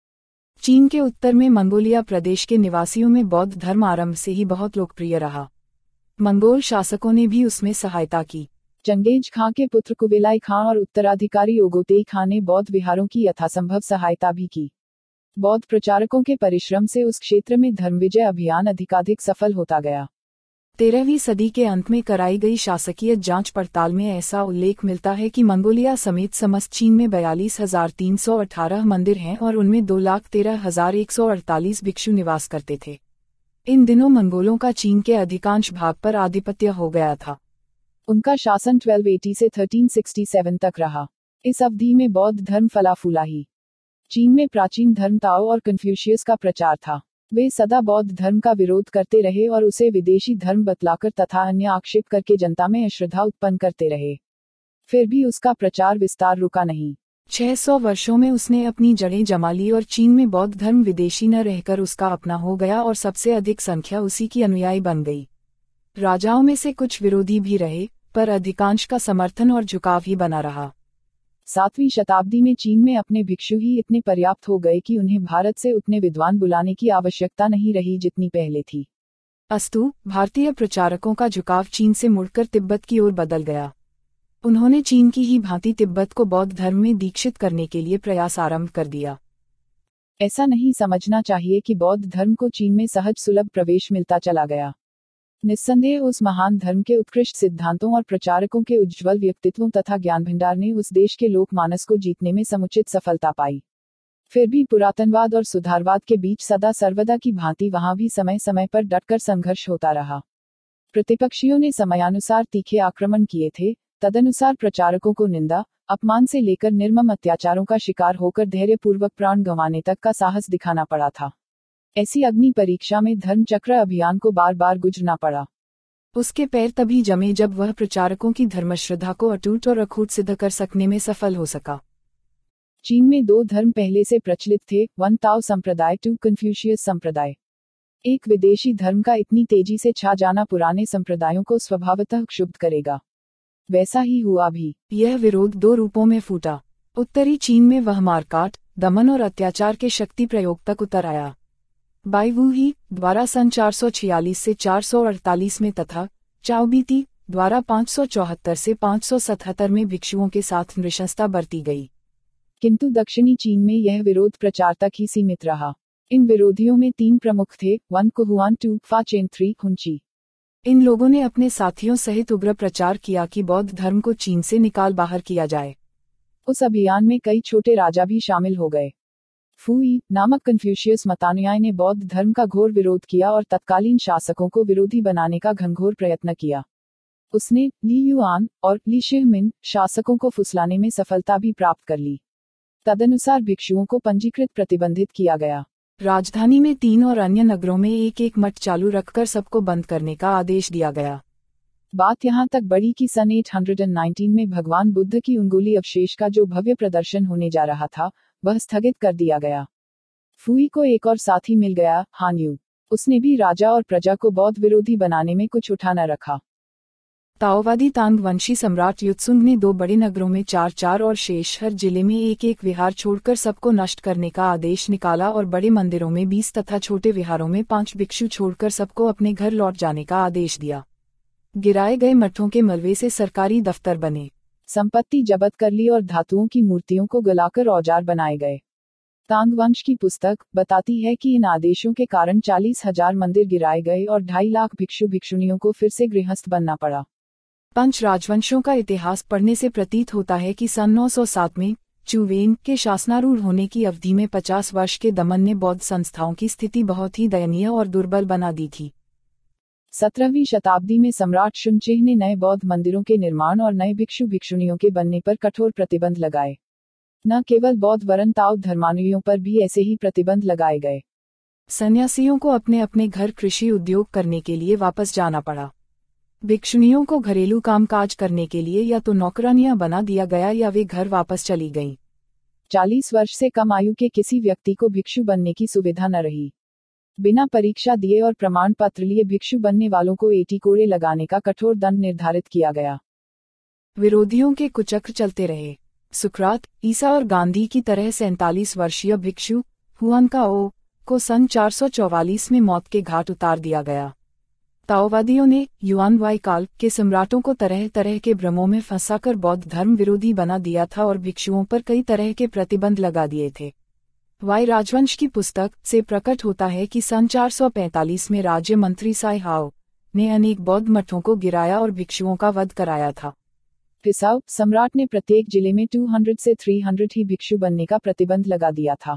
चीन के उत्तर में Mongolia प्रदेश के निवासियों में बौद्ध धर्म आरंभ से ही बहुत लोकप्रिय रहा। मंगोल शासकों ने भी उसमें सहायता की। चंगेज खां के पुत्र कुबेलाई खां और उत्तराधिकारी ओगोतेई खां ने बौद्ध विहारों की यथासंभव सहायता भी की। बौद्ध प्रचारकों के परिश्रम से उस क्षेत्र में धर्मविजय अभियान अधिकाधिक सफल होता गया। तेरहवीं सदी के अंत में कराई गई शासकीय जांच पड़ताल में ऐसा उल्लेख मिलता है कि मंगोलिया समेत समस्त चीन में बयालीस हजार तीन सौ अठारह मंदिर हैं और उनमें दो लाख तेरह हजार एक सौ अड़तालीस भिक्षु निवास करते थे। इन दिनों मंगोलों का चीन के अधिकांश भाग पर आधिपत्य हो गया था। उनका शासन बारह सौ अस्सी से तेरह सौ सड़सठ तक रहा। इस अवधि में बौद्ध धर्म फला फूला ही। चीन में प्राचीन धर्म ताओ और कन्फ्यूशियस का प्रचार था। वे सदा बौद्ध धर्म का विरोध करते रहे और उसे विदेशी धर्म बतलाकर तथा अन्य आक्षेप करके जनता में अश्रद्धा उत्पन्न करते रहे। फिर भी उसका प्रचार विस्तार रुका नहीं। छह सौ वर्षों में उसने अपनी जड़ें जमा ली और चीन में बौद्ध धर्म विदेशी न रहकर उसका अपना हो गया और सबसे अधिक संख्या उसी की अनुयायी बन गई। राजाओं में से कुछ विरोधी भी रहे, पर अधिकांश का समर्थन और झुकाव ही बना रहा। सातवीं शताब्दी में चीन में अपने भिक्षु ही इतने पर्याप्त हो गए कि उन्हें भारत से उतने विद्वान बुलाने की आवश्यकता नहीं रही जितनी पहले थी। अस्तु, भारतीय प्रचारकों का झुकाव चीन से मुड़कर तिब्बत की ओर बदल गया। उन्होंने चीन की ही भांति तिब्बत को बौद्ध धर्म में दीक्षित करने के लिए प्रयास आरंभ कर दिया। ऐसा नहीं समझना चाहिए कि बौद्ध धर्म को चीन में सहज सुलभ प्रवेश मिलता चला गया। निस्संदेह उस महान धर्म के उत्कृष्ट सिद्धांतों और प्रचारकों के उज्ज्वल व्यक्तित्वों तथा ज्ञान भंडार ने उस देश के लोकमानस को जीतने में समुचित सफलता पाई। फिर भी पुरातनवाद और सुधारवाद के बीच सदा सर्वदा की भांति वहां भी समय समय पर डटकर संघर्ष होता रहा। प्रतिपक्षियों ने समयानुसार तीखे आक्रमण किए थे, तदनुसार प्रचारकों को निंदा, अपमान से लेकर निर्मम अत्याचारों का शिकार होकर धैर्यपूर्वक प्राण गंवाने तक का साहस दिखाना पड़ा था। ऐसी अग्नि परीक्षा में धर्म चक्र अभियान को बार बार गुजरना पड़ा। उसके पैर तभी जमे जब वह प्रचारकों की धर्मश्रद्धा को अटूट और अखूट सिद्ध कर सकने में सफल हो सका। चीन में दो धर्म पहले से प्रचलित थे, वन ताओ संप्रदाय, टू कन्फ्यूशियस संप्रदाय। एक विदेशी धर्म का इतनी तेजी से छा जाना पुराने संप्रदायों को स्वभावतः क्षुब्ध करेगा। वैसा ही हुआ भी। यह विरोध दो रूपों में फूटा। उत्तरी चीन में वह मारकाट, दमन और अत्याचार के शक्ति प्रयोग तक उतर आया। बाई वुही द्वारा सन चार सौ छियालीस से चार सौ अड़तालीस में तथा चाओबीती द्वारा पाँच सौ चौहत्तर से पाँच सौ सतहत्तर में भिक्षुओं के साथ नृशंसता बरती गई। किंतु दक्षिणी चीन में यह विरोध प्रचार तक ही सीमित रहा। इन विरोधियों में तीन प्रमुख थे, वन कुहुआन, टू फा चेन, थ्री हुंची। इन लोगों ने अपने साथियों सहित उग्र प्रचार किया कि बौद्ध धर्म को चीन से निकाल बाहर किया जाए। उस अभियान में कई छोटे राजा भी शामिल हो गए। फुई नामक कन्फ्यूशियस मतानुयायी ने बौद्ध धर्म का घोर विरोध किया और तत्कालीन शासकों को विरोधी बनाने का घनघोर प्रयत्न किया। उसने ली युआन और ली शिहमिन शासकों को फुसलाने में सफलता भी प्राप्त कर ली। तदनुसार भिक्षुओं को पंजीकृत प्रतिबंधित किया गया। राजधानी में तीन और अन्य नगरों में एक एक मठ चालू रखकर सबको बंद करने का आदेश दिया गया। बात यहाँ तक बढ़ी कि सन आठ सौ उन्नीस में भगवान बुद्ध की अंगुली अवशेष का जो भव्य प्रदर्शन होने जा रहा था, वह स्थगित कर दिया गया। फुई को एक और साथी मिल गया, हान यू। उसने भी राजा और प्रजा को बौद्ध विरोधी बनाने में कुछ उठा न रखा। ताओवादी तांग वंशी सम्राट युत्सुंग ने दो बड़े नगरों में चार चार और शेष हर जिले में एक एक विहार छोड़कर सबको नष्ट करने का आदेश निकाला और बड़े मंदिरों में बीस तथा छोटे विहारों में पांच भिक्षु छोड़कर सबको अपने घर लौट जाने का आदेश दिया। गिराए गए मठों के मलबे से सरकारी दफ्तर बने, संपत्ति जब्त कर ली और धातुओं की मूर्तियों को गलाकर औजार बनाए गए। तांग वंश की पुस्तक बताती है कि इन आदेशों के कारण चालीस हजार मंदिर गिराए गए और ढाई लाख भिक्षु भिक्षुणियों को फिर से गृहस्थ बनना पड़ा। पंच राजवंशों का इतिहास पढ़ने से प्रतीत होता है कि सन नौ सौ सात में चुवेन के शासनारूढ़ होने की अवधि में पचास वर्ष के दमन ने बौद्ध संस्थाओं की स्थिति बहुत ही दयनीय और दुर्बल बना दी थी। सत्रहवीं शताब्दी में सम्राट शुनचेह ने नए बौद्ध मंदिरों के निर्माण और नए भिक्षु भिक्षुणियों के बनने पर कठोर प्रतिबंध लगाए। न केवल बौद्ध वरन ताओ धर्मानुयायियों पर भी ऐसे ही प्रतिबंध लगाए गए। सन्यासियों को अपने अपने घर कृषि उद्योग करने के लिए वापस जाना पड़ा। भिक्षुणियों को घरेलू कामकाज करने के लिए या तो नौकरानियां बना दिया गया या वे घर वापस चली गईं। चालीस वर्ष से कम आयु के किसी व्यक्ति को भिक्षु बनने की सुविधा न रही। बिना परीक्षा दिए और प्रमाण पत्र लिए भिक्षु बनने वालों को एटी कोड़े लगाने का कठोर दंड निर्धारित किया गया। विरोधियों के कुचक्र चलते रहे। सुकरात, ईसा और गांधी की तरह सैंतालीस वर्षीय भिक्षु हुआन काओ को सन चार सौ चौवालीस में मौत के घाट उतार दिया गया। ताओवादियों ने युआन वाई काल के सम्राटों को तरह तरह के भ्रमों में फंसाकर बौद्ध धर्म विरोधी बना दिया था और भिक्षुओं पर कई तरह के प्रतिबंध लगा दिए थे। वाई राजवंश की पुस्तक से प्रकट होता है कि सन चार सौ पैंतालीस में राज्य मंत्री साई हाओ ने अनेक बौद्ध मठों को गिराया और भिक्षुओं का वध कराया था। पिसाओ सम्राट ने प्रत्येक जिले में दो सौ से तीन सौ ही भिक्षु बनने का प्रतिबंध लगा दिया था।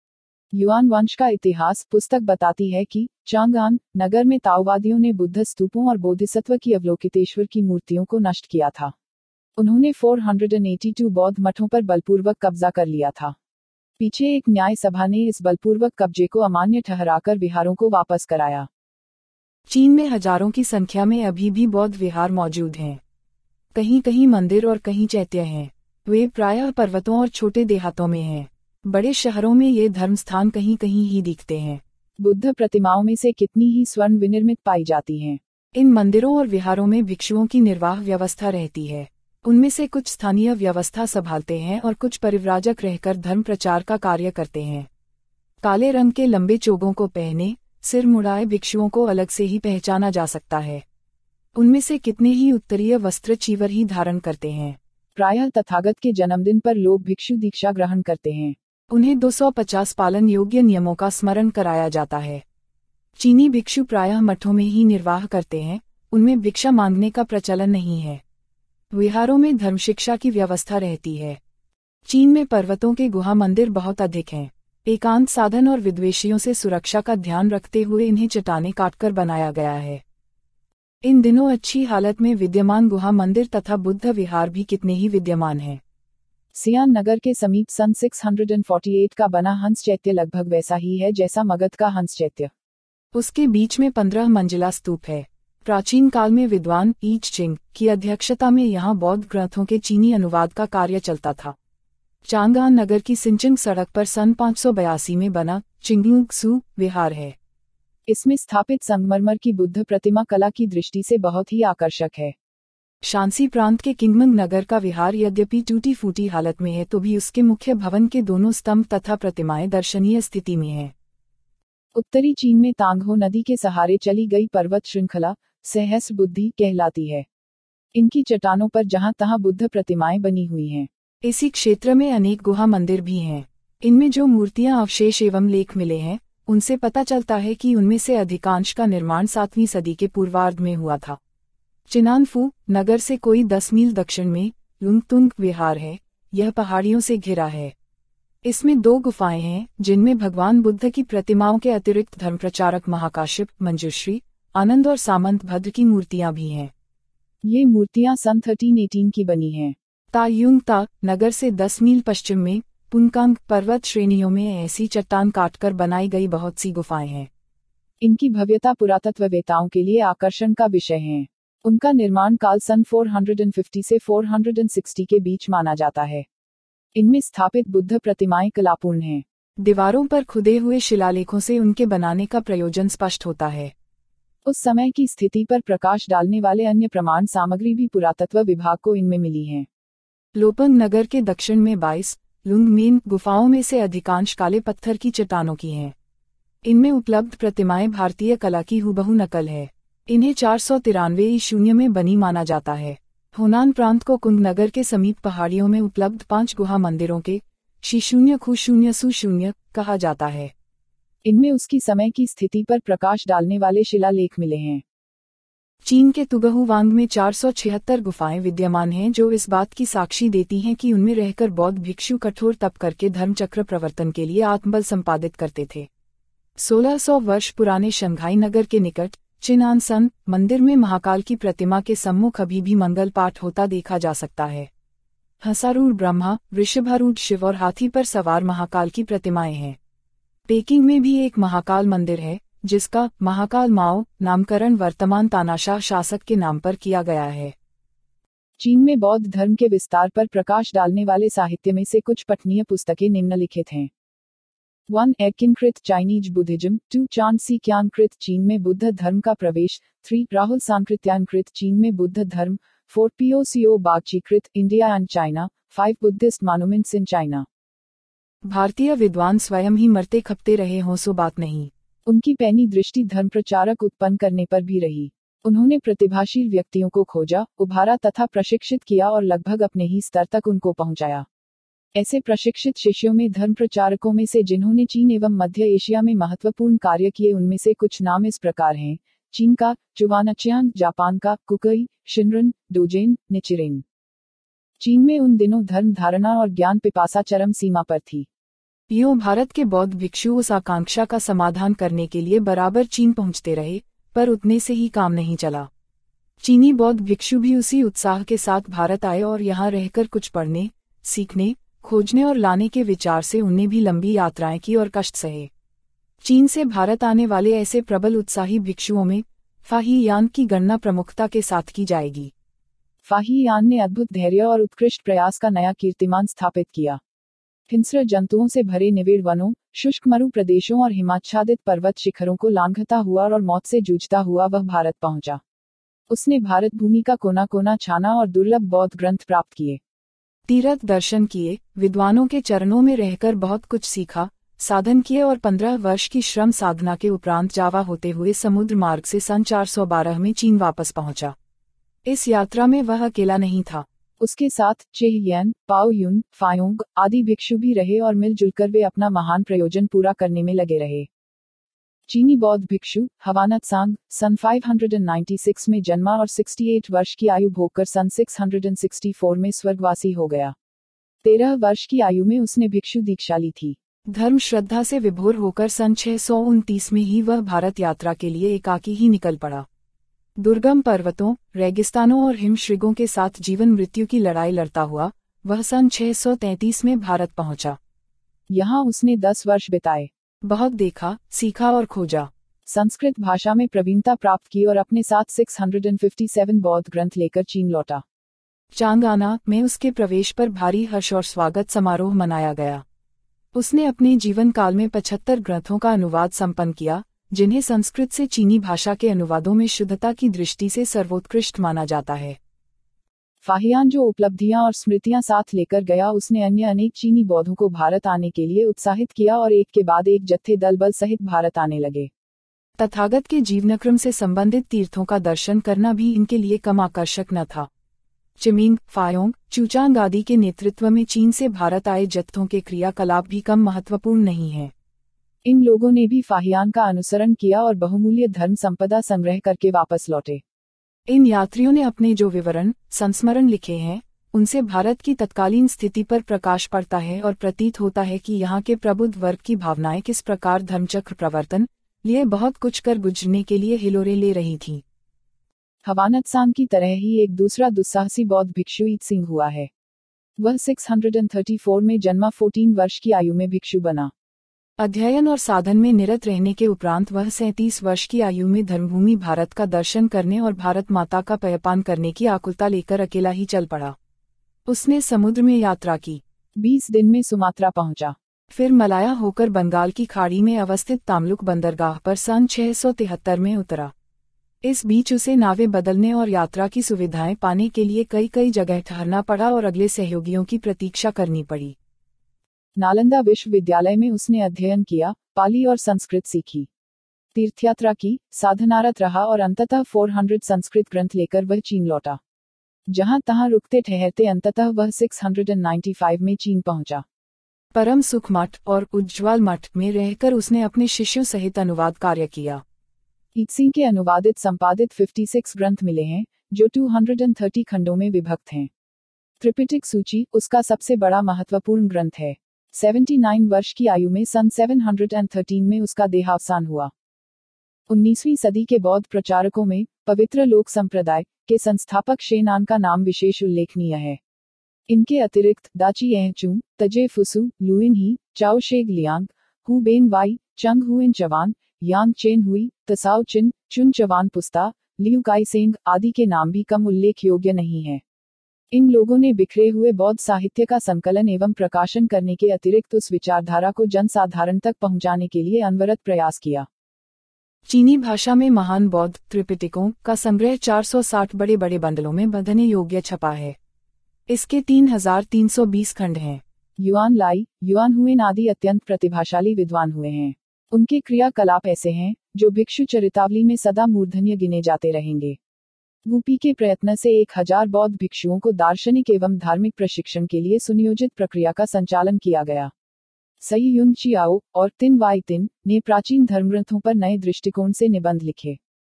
युआन वंश का इतिहास पुस्तक बताती है कि चांगआन नगर में ताओवादियों ने बुद्ध स्तूपों और बोधिसत्व की अवलोकितेश्वर की मूर्तियों को नष्ट किया था। उन्होंने चार सौ बयासी बौद्ध मठों पर बलपूर्वक कब्जा कर लिया था। पीछे एक न्याय सभा ने इस बलपूर्वक कब्जे को अमान्य ठहराकर विहारों को वापस कराया। चीन में हजारों की संख्या में अभी भी बौद्ध विहार मौजूद हैं। कहीं कहीं मंदिर और कहीं चैत्य हैं। वे प्रायः पर्वतों और छोटे देहातों में हैं। बड़े शहरों में ये धर्मस्थान कहीं कहीं ही दिखते हैं। बुद्ध प्रतिमाओं में से कितनी ही स्वर्ण विनिर्मित पाई जाती हैं। इन मंदिरों और विहारों में भिक्षुओं की निर्वाह व्यवस्था रहती है। उनमें से कुछ स्थानीय व्यवस्था संभालते हैं और कुछ परिव्राजक रहकर धर्म प्रचार का कार्य करते हैं। काले रंग के लंबे चोगों को पहने, सिर मुड़ाए भिक्षुओं को अलग से ही पहचाना जा सकता है। उनमें से कितने ही उत्तरीय वस्त्र चीवर ही धारण करते हैं। प्रायः तथागत के जन्मदिन पर लोग भिक्षु दीक्षा ग्रहण करते हैं। उन्हें दो सौ पचास पालन योग्य नियमों का स्मरण कराया जाता है। चीनी भिक्षु प्रायः मठों में ही निर्वाह करते हैं, उनमें भिक्षा मांगने का प्रचलन नहीं है। विहारों में धर्म शिक्षा की व्यवस्था रहती है। चीन में पर्वतों के गुहा मंदिर बहुत अधिक हैं। एकांत साधन और विद्वेषियों से सुरक्षा का ध्यान रखते हुए इन्हें चट्टानें काटकर बनाया गया है। इन दिनों अच्छी हालत में विद्यमान गुहा मंदिर तथा बुद्ध विहार भी कितने ही विद्यमान हैं। सियान नगर के समीप सन छह सौ अड़तालीस का बना हंस चैत्य लगभग वैसा ही है जैसा मगध का हंस चैत्य। उसके बीच में पंद्रह मंजिला स्तूप है। प्राचीन काल में विद्वान ईच चिंग की अध्यक्षता में यहाँ बौद्ध ग्रंथों के चीनी अनुवाद का कार्य चलता था। चांगआन नगर की सिंचिंग सड़क पर सन पाँच सौ बयासी में बना चिंगुक्सू विहार है। इसमें स्थापित संगमरमर की बुद्ध प्रतिमा कला की दृष्टि से बहुत ही आकर्षक है। शांसी प्रांत के किंगमंग नगर का विहार यद्यपि टूटी फूटी हालत में है तो भी उसके मुख्य भवन के दोनों स्तंभ तथा प्रतिमाएं दर्शनीय स्थिति में हैं। उत्तरी चीन में तांगहो नदी के सहारे चली गई पर्वत श्रृंखला सहस्र बुद्धि कहलाती है। इनकी चट्टानों पर जहां तहां बुद्ध प्रतिमाएं बनी हुई हैं। इसी क्षेत्र में अनेक गुहा मंदिर भी हैं। इनमें जो मूर्तियां अवशेष एवं लेख मिले हैं, उनसे पता चलता है कि उनमें से अधिकांश का निर्माण सातवीं सदी के पूर्वार्ध में हुआ था। चिनानफू नगर से कोई दस मील दक्षिण में लुंगतुंग विहार है। यह पहाड़ियों से घिरा है। इसमें दो गुफाएं हैं जिनमें भगवान बुद्ध की प्रतिमाओं के अतिरिक्त धर्म प्रचारक महाकाश्यप, मंजुश्री, आनंद और सामंत भद्र की मूर्तियां भी हैं। ये मूर्तियां सन तेरह सौ अठारह की बनी हैं। तायुंगता नगर से दस मील पश्चिम में पुनकांग पर्वत श्रेणियों में ऐसी चट्टान काटकर बनाई गई बहुत सी गुफाएं हैं। इनकी भव्यता पुरातत्ववेताओं के लिए आकर्षण का विषय है। उनका निर्माण काल सन चार सौ पचास से चार सौ साठ के बीच माना जाता है। इनमें स्थापित बुद्ध प्रतिमाएं कलापूर्ण हैं। दीवारों पर खुदे हुए शिलालेखों से उनके बनाने का प्रयोजन स्पष्ट होता है। उस समय की स्थिति पर प्रकाश डालने वाले अन्य प्रमाण सामग्री भी पुरातत्व विभाग को इनमें मिली हैं। लोपंग नगर के दक्षिण में बाईस लुंगमेन गुफाओं में से अधिकांश काले पत्थर की चट्टानों की हैं। इनमें उपलब्ध प्रतिमाएं भारतीय कला की हुबहू नकल है। इन्हें चार सौ तिरानवे ई शून्य में बनी माना जाता है। होनान प्रांत को कुंग नगर के समीप पहाड़ियों में उपलब्ध पांच गुहा मंदिरों के शी शून्य खू शून्य सु शून्य कहा जाता है। इनमें उसकी समय की स्थिति पर प्रकाश डालने वाले शिलालेख मिले हैं। चीन के तुगहुवांग में चार सौ छिहत्तर गुफाएं विद्यमान हैं जो इस बात की साक्षी देती हैं कि उनमें रहकर बौद्ध भिक्षु कठोर तप करके धर्मचक्र प्रवर्तन के लिए आत्मबल संपादित करते थे। सोलह सौ वर्ष पुराने शंघाई नगर के निकट चिनानसन मंदिर में महाकाल की प्रतिमा के सम्मुख अभी भी मंगल पाठ होता देखा जा सकता है। हंसारूढ़ ब्रह्मा, वृषभारूढ़ शिव और हाथी पर सवार महाकाल की प्रतिमाएं हैं। पेकिंग में भी एक महाकाल मंदिर है जिसका महाकाल माओ नामकरण वर्तमान तानाशाह शासक के नाम पर किया गया है। चीन में बौद्ध धर्म के विस्तार पर प्रकाश डालने वाले साहित्य में से कुछ पठनीय पुस्तकें निम्नलिखित हैं। वन एकिनकृत चाइनीज बुद्धिज्म, टू चांद सी क्यांकृत चीन में बुद्ध धर्म का प्रवेश, थ्री राहुल सांकृत्यानकृत चीन में बुद्ध धर्म, फोर पीओसीओ बागचीकृत India and China, five Buddhist monuments in China. भारतीय विद्वान स्वयं ही मरते खपते रहे हों सो बात नहीं। उनकी पैनी दृष्टि धर्म प्रचारक उत्पन्न करने पर भी रही। उन्होंने प्रतिभाशील व्यक्तियों को खोजा, उभारा तथा प्रशिक्षित किया और लगभग अपने ही स्तर तक उनको पहुंचाया। ऐसे प्रशिक्षित शिष्यों में धर्म प्रचारकों में से जिन्होंने चीन एवं मध्य एशिया में महत्वपूर्ण कार्य किए उनमें से कुछ नाम इस प्रकार हैं। चीन का चुवानचियांग, जापान का कुकई, शिनरन, डोजेन, निचिरेन। चीन में उन दिनों धर्म धारणा और ज्ञान पिपासा चरम सीमा पर थी। यूं भारत के बौद्ध भिक्षु उस आकांक्षा का समाधान करने के लिए बराबर चीन पहुंचते रहे, पर उतने से ही काम नहीं चला। चीनी बौद्ध भिक्षु भी उसी उत्साह के साथ भारत आए और यहाँ रहकर कुछ पढ़ने, सीखने, खोजने और लाने के विचार से उनने भी लंबी यात्राएं की और कष्ट सहे। चीन से भारत आने वाले ऐसे प्रबल उत्साही भिक्षुओं में फाहियान की गणना प्रमुखता के साथ की जाएगी। फाहियान ने अद्भुत धैर्य और उत्कृष्ट प्रयास का नया कीर्तिमान स्थापित किया। हिंस्र जंतुओं से भरे निविड़ वनों, शुष्क मरु प्रदेशों और हिमाच्छादित पर्वत शिखरों को लांघता हुआ और मौत से जूझता हुआ वह भारत पहुंचा। उसने भारत भूमि का कोना कोना छाना और दुर्लभ बौद्ध ग्रंथ प्राप्त किए। तीर्थ दर्शन किए, विद्वानों के चरणों में रहकर बहुत कुछ सीखा, साधन किए और पंद्रह वर्ष की श्रम साधना के उपरांत जावा होते हुए समुद्र मार्ग से सन चार सौ बारह में चीन वापस पहुंचा। इस यात्रा में वह अकेला नहीं था। उसके साथ चेहियन, पाओ युन, फायोंग आदि भिक्षु भी रहे और मिलजुल कर वे अपना महान प्रयोजन पूरा करने में लगे रहे। चीनी बौद्ध भिक्षु हवानत्सांग सन पाँच सौ छियानवे में जन्मा और अड़सठ वर्ष की आयु भोगकर सन छह सौ चौंसठ में स्वर्गवासी हो गया। तेरह वर्ष की आयु में उसने भिक्षु दीक्षा ली थी। धर्म श्रद्धा से विभोर होकर सन छह सौ उनतीस में ही वह भारत यात्रा के लिए एकाकी ही निकल पड़ा। दुर्गम पर्वतों, रेगिस्तानों और हिमशृंगों के साथ जीवन मृत्यु की लड़ाई लड़ता हुआ वह सन छह सौ तैंतीस में भारत पहुंचा। यहाँ उसने दस वर्ष बिताए। बहुत देखा, सीखा और खोजा। संस्कृत भाषा में प्रवीणता प्राप्त की और अपने साथ छह सौ सत्तावन बौद्ध ग्रंथ लेकर चीन लौटा। चांगाना में उसके प्रवेश पर भारी हर्ष और स्वागत समारोह मनाया गया। उसने अपने जीवन काल में पचहत्तर ग्रंथों का अनुवाद संपन्न किया, जिन्हें संस्कृत से चीनी भाषा के अनुवादों में शुद्धता की दृष्टि से सर्वोत्कृष्ट माना जाता है। फाहियान जो उपलब्धियां और स्मृतियां साथ लेकर गया, उसने अन्य अनेक चीनी बौद्धों को भारत आने के लिए उत्साहित किया और एक के बाद एक जत्थे दल बल सहित भारत आने लगे। तथागत के जीवनक्रम से संबंधित तीर्थों का दर्शन करना भी इनके लिए कम आकर्षक न था। चिमिंग, फायोंग, चूचांग आदि के नेतृत्व में चीन से भारत आए जत्थों के क्रियाकलाप भी कम महत्वपूर्ण नहीं हैं। इन लोगों ने भी फाहियान का अनुसरण किया और बहुमूल्य धर्म संपदा संग्रह करके वापस लौटे। इन यात्रियों ने अपने जो विवरण, संस्मरण लिखे हैं, उनसे भारत की तत्कालीन स्थिति पर प्रकाश पड़ता है और प्रतीत होता है कि यहाँ के प्रबुद्ध वर्ग की भावनाएं किस प्रकार धर्मचक्र प्रवर्तन लिए बहुत कुछ कर गुजरने के लिए हिलोरे ले रही थीं। हवानत्सांग की तरह ही एक दूसरा दुस्साहसी बौद्ध भिक्षु ईत सिंह हुआ है। वह छह सौ चौंतीस में जन्मा, चौदह वर्ष की आयु में भिक्षु बना। अध्ययन और साधन में निरत रहने के उपरांत वह सैंतीस वर्ष की आयु में धर्मभूमि भारत का दर्शन करने और भारत माता का पेयपान करने की आकुलता लेकर अकेला ही चल पड़ा। उसने समुद्र में यात्रा की, बीस दिन में सुमात्रा पहुंचा, फिर मलाया होकर बंगाल की खाड़ी में अवस्थित तामलुक बंदरगाह पर सन छह सौ तिहत्तर में उतरा। इस बीच उसे नावें बदलने और यात्रा की सुविधाएं पाने के लिए कई कई जगह ठहरना पड़ा और अगले सहयोगियों की प्रतीक्षा करनी पड़ी। नालंदा विश्वविद्यालय में उसने अध्ययन किया, पाली और संस्कृत सीखी, तीर्थयात्रा की, साधनारत रहा और अंततः चार सौ संस्कृत ग्रंथ लेकर वह चीन लौटा। जहां तहां रुकते ठहरते अंततः वह छह सौ पचानवे में चीन पहुंचा। परम सुख मठ और उज्ज्वल मठ में रहकर उसने अपने शिष्यों सहित अनुवाद कार्य किया। ईत सिंह के अनुवादित संपादित छप्पन ग्रंथ मिले हैं, जो दो सौ तीस खंडों में विभक्त हैं। त्रिपिटक सूची उसका सबसे बड़ा महत्वपूर्ण ग्रंथ है। उन्यासी वर्ष की आयु में सन सात सौ तेरह में उसका देहावसान हुआ। उन्नीसवीं सदी के बौद्ध प्रचारकों में पवित्र लोक संप्रदाय के संस्थापक शेनान का नाम विशेष उल्लेखनीय है। इनके अतिरिक्त दाची एहचुंग, तजे फुसु, लुइन ही, चाओ शेग लियांग, हु बेन वाई, चंग हुएन चवान, यांग चेन हुई, तसाओ चिन, चुन चवान पुस्ता, लियू काई सेंग आदि के नाम भी कम उल्लेख योग्य नहीं है। इन लोगों ने बिखरे हुए बौद्ध साहित्य का संकलन एवं प्रकाशन करने के अतिरिक्त उस विचारधारा को जनसाधारण तक पहुंचाने के लिए अनवरत प्रयास किया। चीनी भाषा में महान बौद्ध त्रिपिटकों का संग्रह चार सौ साठ बड़े बड़े बंडलों में बंधने योग्य छपा है। इसके तीन हजार तीन सौ बीस खंड हैं। युआन लाई, युआन हुएन आदि अत्यंत प्रतिभाशाली विद्वान हुए हैं। उनके क्रियाकलाप ऐसे हैं जो भिक्षु चरितावली में सदा मूर्धन्य गिने जाते रहेंगे। वुपी के प्रयत्न से एक हजार बौद्ध भिक्षुओं को दार्शनिक एवं धार्मिक प्रशिक्षण के लिए सुनियोजित प्रक्रिया का संचालन किया गया। सई युन चियाओ और तिन वाई तिन ने प्राचीन धर्मग्रंथों पर नए दृष्टिकोण से निबंध लिखे।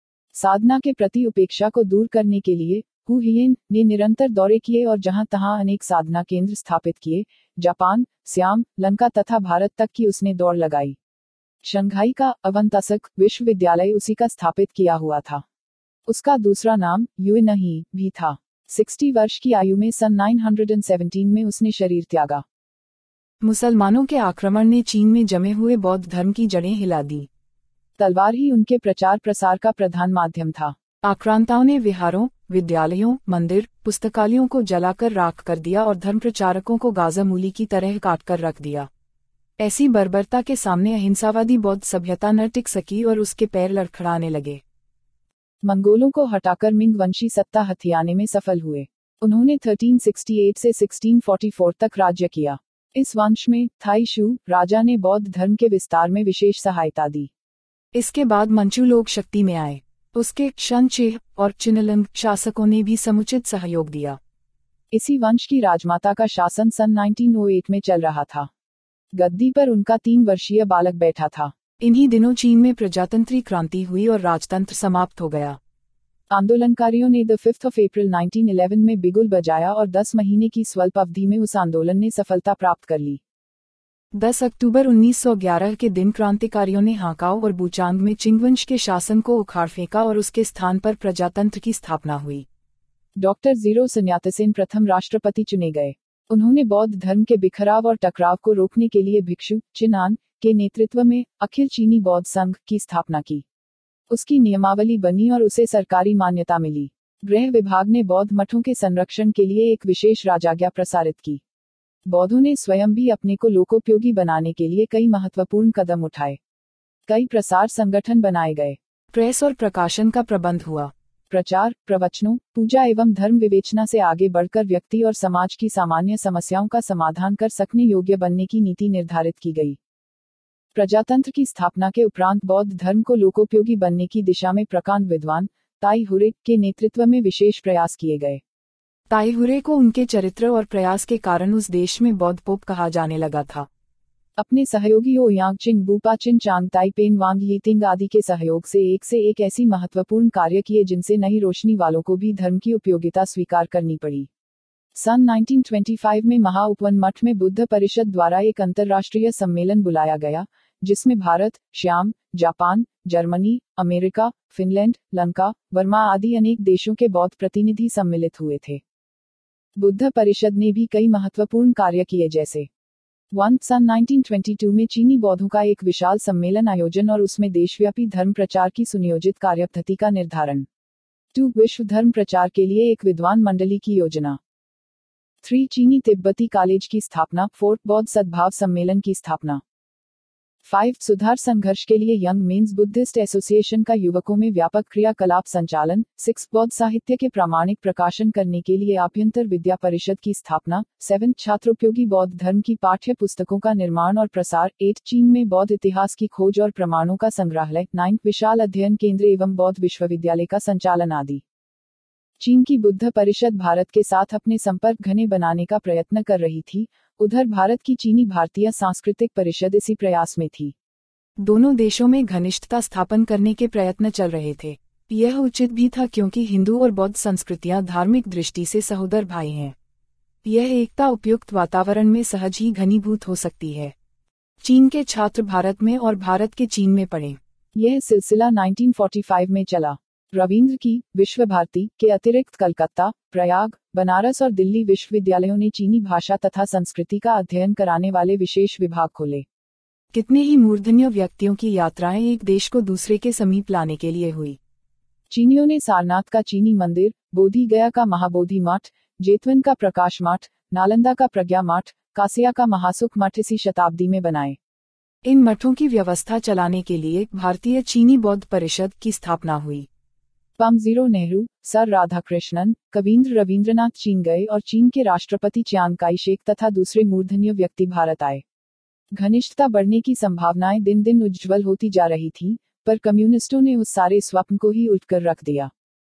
साधना के प्रति उपेक्षा को दूर करने के लिए हु हियेन ने निरंतर दौरे किए और जहां तहां अनेक साधना केंद्र स्थापित किए। जापान, सियाम, लंका तथा भारत तक की उसने दौड़ लगाई। शंघाई का अवंतासक विश्वविद्यालय उसी का स्थापित किया हुआ था। उसका दूसरा नाम युनही भी था। साठ वर्ष की आयु में सन नौ सौ सत्रह में उसने शरीर त्यागा। मुसलमानों के आक्रमण ने चीन में जमे हुए बौद्ध धर्म की जड़ें हिला दी। तलवार ही उनके प्रचार प्रसार का प्रधान माध्यम था। आक्रांताओं ने विहारों, विद्यालयों, मंदिर, पुस्तकालयों को जलाकर राख कर दिया और धर्म प्रचारकों को गाजा मूली की तरह काटकर रख दिया। ऐसी बर्बरता के सामने अहिंसावादी बौद्ध सभ्यता न टिक सकी और उसके पैर लड़खड़ाने लगे। मंगोलों को हटाकर मिंग वंशी सत्ता हथियाने में सफल हुए। उन्होंने तेरह सौ अड़सठ से सोलह सौ चौवालीस तक राज्य किया। इस वंश में थाई शू राजा ने बौद्ध धर्म के विस्तार में विशेष सहायता दी। इसके बाद मंचू लोग शक्ति में आए। उसके शंचे और चिनलंग शासकों ने भी समुचित सहयोग दिया। इसी वंश की राजमाता का शासन सन उन्नीस सौ आठ में चल रहा था। गद्दी पर उनका तीन वर्षीय बालक बैठा था। इन्हीं दिनों चीन में प्रजातंत्री क्रांति हुई और राजतंत्र समाप्त हो गया। आंदोलनकारियों ने द फिफ्थ ऑफ अप्रैल उन्नीस सौ ग्यारह में बिगुल बजाया और दस महीने की स्वल्प अवधि में उस आंदोलन ने सफलता प्राप्त कर ली। दस अक्टूबर उन्नीस सौ ग्यारह के दिन क्रांतिकारियों ने हाकाओ और बूचांग में चिंगवंश के शासन को उखाड़ फेंका और उसके स्थान पर प्रजातंत्र की स्थापना हुई। डॉक्टर जीरो सन्यातसेन प्रथम राष्ट्रपति चुने गए। उन्होंने बौद्ध धर्म के बिखराव और टकराव को रोकने के लिए भिक्षु चिनान के नेतृत्व में अखिल चीनी बौद्ध संघ की स्थापना की। उसकी नियमावली बनी और उसे सरकारी मान्यता मिली। गृह विभाग ने बौद्ध मठों के संरक्षण के लिए एक विशेष राजाज्ञा प्रसारित की। बौद्धों ने स्वयं भी अपने को लोकोपयोगी बनाने के लिए कई महत्वपूर्ण कदम उठाए। कई प्रसार संगठन बनाए गए। प्रेस और प्रकाशन का प्रबंध हुआ। प्रचार, प्रवचनों, पूजा एवं धर्म विवेचना से आगे बढ़कर व्यक्ति और समाज की सामान्य समस्याओं का समाधान कर सकने योग्य बनने की नीति निर्धारित की गई। प्रजातंत्र की स्थापना के उपरांत बौद्ध धर्म को लोकोपयोगी बनने की दिशा में प्रकांड विद्वान ताई हुरे के नेतृत्व में विशेष प्रयास किए गए। ताई हुरे को उनके चरित्र और प्रयास के कारण उस देश में बौद्ध पोप कहा जाने लगा था। अपने सहयोगियों यांगचिंग बूपा चिन चांग ताई पेन वांग यीतिंग आदि के सहयोग से एक से एक ऐसी महत्वपूर्ण कार्य किए जिनसे नई रोशनी वालों को भी धर्म की उपयोगिता स्वीकार करनी पड़ी। सन उन्नीस सौ पच्चीस में महाउपवन मठ में बुद्ध परिषद द्वारा एक अंतर्राष्ट्रीय सम्मेलन बुलाया गया, जिसमें Bharat, Siam, Japan, Germany, America, Finland, Lanka, Burma आदि अनेक देशों के बौद्ध प्रतिनिधि सम्मिलित हुए थे। बुद्ध परिषद ने भी कई महत्वपूर्ण कार्य किए, जैसे वन सन उन्नीस सौ बाईस में चीनी बौद्धों का एक विशाल सम्मेलन आयोजन और उसमें देशव्यापी धर्म प्रचार की सुनियोजित कार्यपद्धति का निर्धारण। टू विश्व धर्म प्रचार के लिए एक विद्वान मंडली की योजना। थ्री चीनी तिब्बती कॉलेज की स्थापना। फोर बौद्ध सद्भाव सम्मेलन की स्थापना। फाइव सुधार संघर्ष के लिए यंग मेंस बुद्धिस्ट एसोसिएशन का युवकों में व्यापक क्रियाकलाप संचालन। सिक्स बौद्ध साहित्य के प्रामाणिक प्रकाशन करने के लिए आभ्यंतर विद्या परिषद की स्थापना। सेवन छात्रोपयोगी बौद्ध धर्म की पाठ्य पुस्तकों का निर्माण और प्रसार। एट चीन में बौद्ध इतिहास की खोज और प्रमाणों का संग्रहालय। नाइन विशाल अध्ययन केंद्र एवं बौद्ध विश्वविद्यालय का संचालन आदि। चीन की बुद्ध परिषद भारत के साथ अपने संपर्क घने बनाने का प्रयत्न कर रही थी। उधर भारत की चीनी भारतीय सांस्कृतिक परिषद इसी प्रयास में थी। दोनों देशों में घनिष्ठता स्थापन करने के प्रयत्न चल रहे थे। यह उचित भी था क्योंकि हिंदू और बौद्ध संस्कृतियां धार्मिक दृष्टि से सहोदर भाई हैं। यह एकता उपयुक्त वातावरण में सहज ही घनीभूत हो सकती है। चीन के छात्र भारत में और भारत के चीन में पढ़े। यह सिलसिला उन्नीस सौ पैंतालीस में चला। रविंद्र की विश्व भारती के अतिरिक्त कलकत्ता, प्रयाग, बनारस और दिल्ली विश्वविद्यालयों ने चीनी भाषा तथा संस्कृति का अध्ययन कराने वाले विशेष विभाग खोले। कितने ही मूर्धन्य व्यक्तियों की यात्राएं एक देश को दूसरे के समीप लाने के लिए हुई। चीनियों ने सारनाथ का चीनी मंदिर, बोधि गया का महाबोधि मठ, जेतवन का प्रकाश मठ, नालंदा का प्रज्ञा मठ, कासिया का महासुख मठ इसी शताब्दी में बनाए। इन मठों की व्यवस्था चलाने के लिए भारतीय चीनी बौद्ध परिषद की स्थापना हुई। पम जीरो नेहरू, सर राधाकृष्णन, कवींद्र रविंद्रनाथ चीन गए और चीन के राष्ट्रपति चियांग काई शेक तथा दूसरे मूर्धन्य व्यक्ति भारत आए। घनिष्ठता बढ़ने की संभावनाएं दिन दिन उज्ज्वल होती जा रही थी, पर कम्युनिस्टों ने उस सारे स्वप्न को ही उल्टकर रख दिया।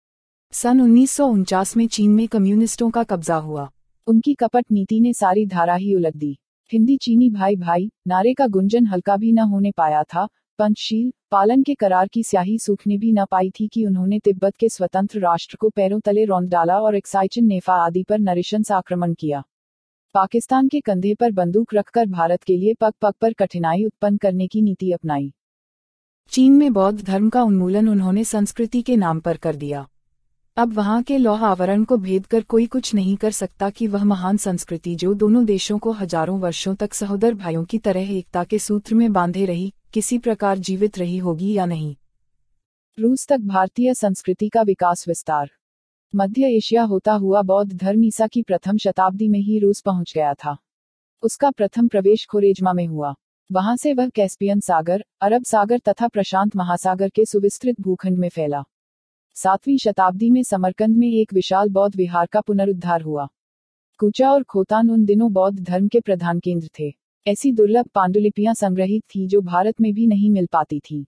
सन उन्नीस सौ उनचास में चीन में कम्युनिस्टों का कब्जा हुआ। उनकी कपट नीति ने सारी धारा ही उलट दी। हिंदी चीनी भाई भाई नारे का गुंजन हल्का भी न होने पाया था। पंचशील पालन के करार की स्याही सूखने भी न पाई थी कि उन्होंने तिब्बत के स्वतंत्र राष्ट्र को पैरों तले रौंद डाला और एक्साइचिन नेफा आदि पर नरिशंस आक्रमण किया। पाकिस्तान के कंधे पर बंदूक रखकर भारत के लिए पग पग पर कठिनाई उत्पन्न करने की नीति अपनाई। चीन में बौद्ध धर्म का उन्मूलन उन्होंने संस्कृति के नाम पर कर दिया। अब वहां के लौह आवरण को भेद कर कोई कुछ नहीं कर सकता कि वह महान संस्कृति जो दोनों देशों को हजारों वर्षों तक सहोदर भाइयों की तरह एकता के सूत्र में बांधे रही, किसी प्रकार जीवित रही होगी या नहीं। रूस तक भारतीय संस्कृति का विकास विस्तार। मध्य एशिया होता हुआ बौद्ध धर्म ईसा की प्रथम शताब्दी में ही रूस पहुंच गया था। उसका प्रथम प्रवेश खोरेजमा में हुआ। वहां से वह कैस्पियन सागर, अरब सागर तथा प्रशांत महासागर के सुविस्तृत भूखंड में फैला। सातवीं शताब्दी में समरकंद में एक विशाल बौद्ध विहार का पुनरुद्धार हुआ। कुचा और खोतान उन दिनों बौद्ध धर्म के प्रधान केंद्र थे। ऐसी दुर्लभ पांडुलिपियां संग्रहित थी जो भारत में भी नहीं मिल पाती थी।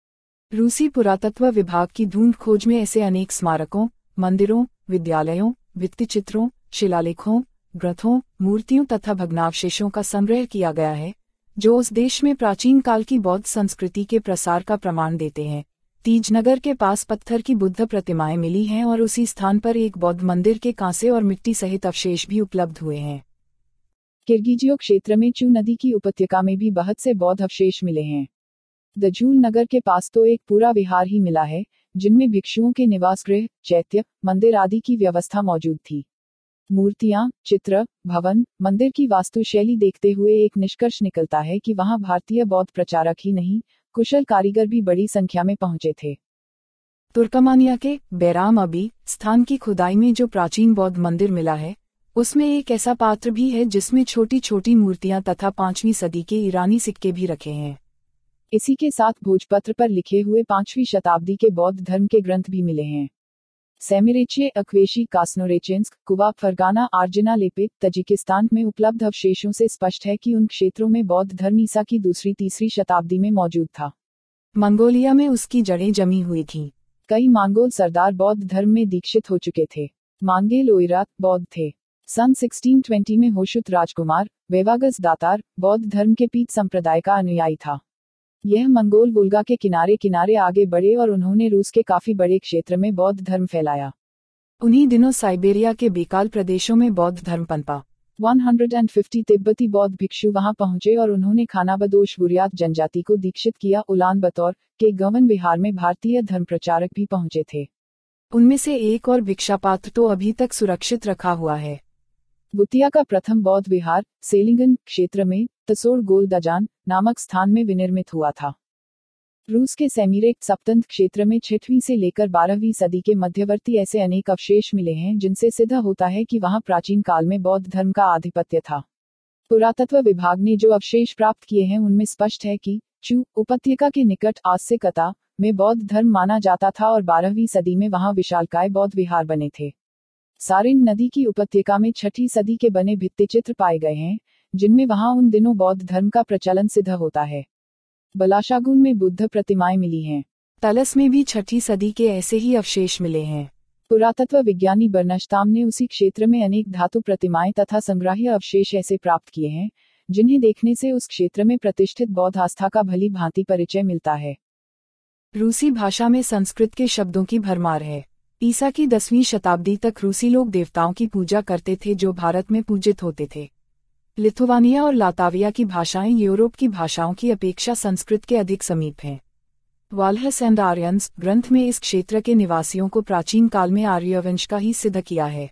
रूसी पुरातत्व विभाग की ढूंढ खोज में ऐसे अनेक स्मारकों, मंदिरों, विद्यालयों, भित्तिचित्रों, शिलालेखों, ग्रंथों, मूर्तियों तथा भग्नावशेषों का संग्रह किया गया है, जो उस देश में प्राचीन काल की बौद्ध संस्कृति के प्रसार का प्रमाण देते हैं। तीजनगर के पास पत्थर की बुद्ध प्रतिमाएं मिली हैं और उसी स्थान पर एक बौद्ध मंदिर के कांसे और मिट्टी सहित अवशेष भी उपलब्ध हुए हैं। किर्गिजियो क्षेत्र में चू नदी की उपत्यका में भी बहुत से बौद्ध अवशेष मिले हैं। दजूल नगर के पास तो एक पूरा विहार ही मिला है, जिनमें भिक्षुओं के निवास गृह, चैत्य, मंदिर आदि की व्यवस्था मौजूद थी। मूर्तियां, चित्र, भवन, मंदिर की वास्तुशैली देखते हुए एक निष्कर्ष निकलता है कि वहां भारतीय बौद्ध प्रचारक ही नहीं, कुशल कारीगर भी बड़ी संख्या में पहुंचे थे। तुर्कमानिया के बैराम अबी स्थान की खुदाई में जो प्राचीन बौद्ध मंदिर मिला है, उसमें एक ऐसा पात्र भी है जिसमें छोटी छोटी मूर्तियां तथा पांचवीं सदी के ईरानी सिक्के भी रखे हैं। इसी के साथ भोजपत्र पर लिखे हुए पांचवीं शताब्दी के बौद्ध धर्म के ग्रंथ भी मिले हैं। सेमिरेचे, अक्वेशी, कास्नोरेचेंस्क, कुवा, फरगाना, आर्जिना लेपे, तजिकिस्तान में उपलब्ध अवशेषों से स्पष्ट है कि उन क्षेत्रों में बौद्ध धर्म ईसा की दूसरी तीसरी शताब्दी में मौजूद था। मंगोलिया में उसकी जड़ें जमी हुई थीं। कई मांगोल सरदार बौद्ध धर्म में दीक्षित हो चुके थे। मांगेल ओइरात बौद्ध थे। सन सोलह सौ बीस में होशुत राजकुमार, वेवागस दातार, बौद्ध धर्म के पीत संप्रदाय का अनुयायी था। यह मंगोल वोल्गा के किनारे किनारे आगे बढ़े और उन्होंने रूस के काफी बड़े क्षेत्र में बौद्ध धर्म फैलाया। उन्हीं दिनों साइबेरिया के बेकाल प्रदेशों में बौद्ध धर्म पनपा। एक सौ पचास तिब्बती बौद्ध भिक्षु वहां पहुंचे और उन्होंने खानाबदोश बुर्यात जनजाति को दीक्षित किया। उलान बतौर के गवन विहार में भारतीय धर्म प्रचारक भी पहुंचे थे। उनमें से एक और भिक्षापात्र तो अभी तक सुरक्षित रखा हुआ है। बुतिया का प्रथम बौद्ध विहार सेलिंगन क्षेत्र में तसोड़ गोलदाजान नामक स्थान में विनिर्मित हुआ था। रूस के सेमीरेक सप्तंत क्षेत्र में छठवीं से लेकर बारहवीं सदी के मध्यवर्ती ऐसे अनेक अवशेष मिले हैं जिनसे सिद्ध होता है कि वहां प्राचीन काल में बौद्ध धर्म का आधिपत्य था। पुरातत्व विभाग ने जो अवशेष प्राप्त किए हैं उनमें स्पष्ट है कि चू उपत्यका के निकट आस्यकता में बौद्ध धर्म माना जाता था और बारहवीं सदी में वहां विशालकाय बौद्ध विहार बने थे। सारिन नदी की उपत्यका में छठी सदी के बने भित्तिचित्र पाए गए हैं, जिनमें वहां उन दिनों बौद्ध धर्म का प्रचलन सिद्ध होता है। बलाशागुन में बुद्ध प्रतिमाएं मिली हैं। तलस में भी छठी सदी के ऐसे ही अवशेष मिले हैं। पुरातत्व विज्ञानी बर्नश्ताम ने उसी क्षेत्र में अनेक धातु प्रतिमाएं तथा संग्राह्य अवशेष ऐसे प्राप्त किए हैं, जिन्हें देखने से उस क्षेत्र में प्रतिष्ठित बौद्ध आस्था का भली भांति परिचय मिलता है। रूसी भाषा में संस्कृत के शब्दों की भरमार है। ईसा की दसवीं शताब्दी तक रूसी लोग देवताओं की पूजा करते थे जो भारत में पूजित होते थे। लिथुआनिया और लाताविया की भाषाएं यूरोप की भाषाओं की अपेक्षा संस्कृत के अधिक समीप हैं। वाल्हस एंड आर्यंस ग्रंथ में इस क्षेत्र के निवासियों को प्राचीन काल में आर्यवंश का ही सिद्ध किया है।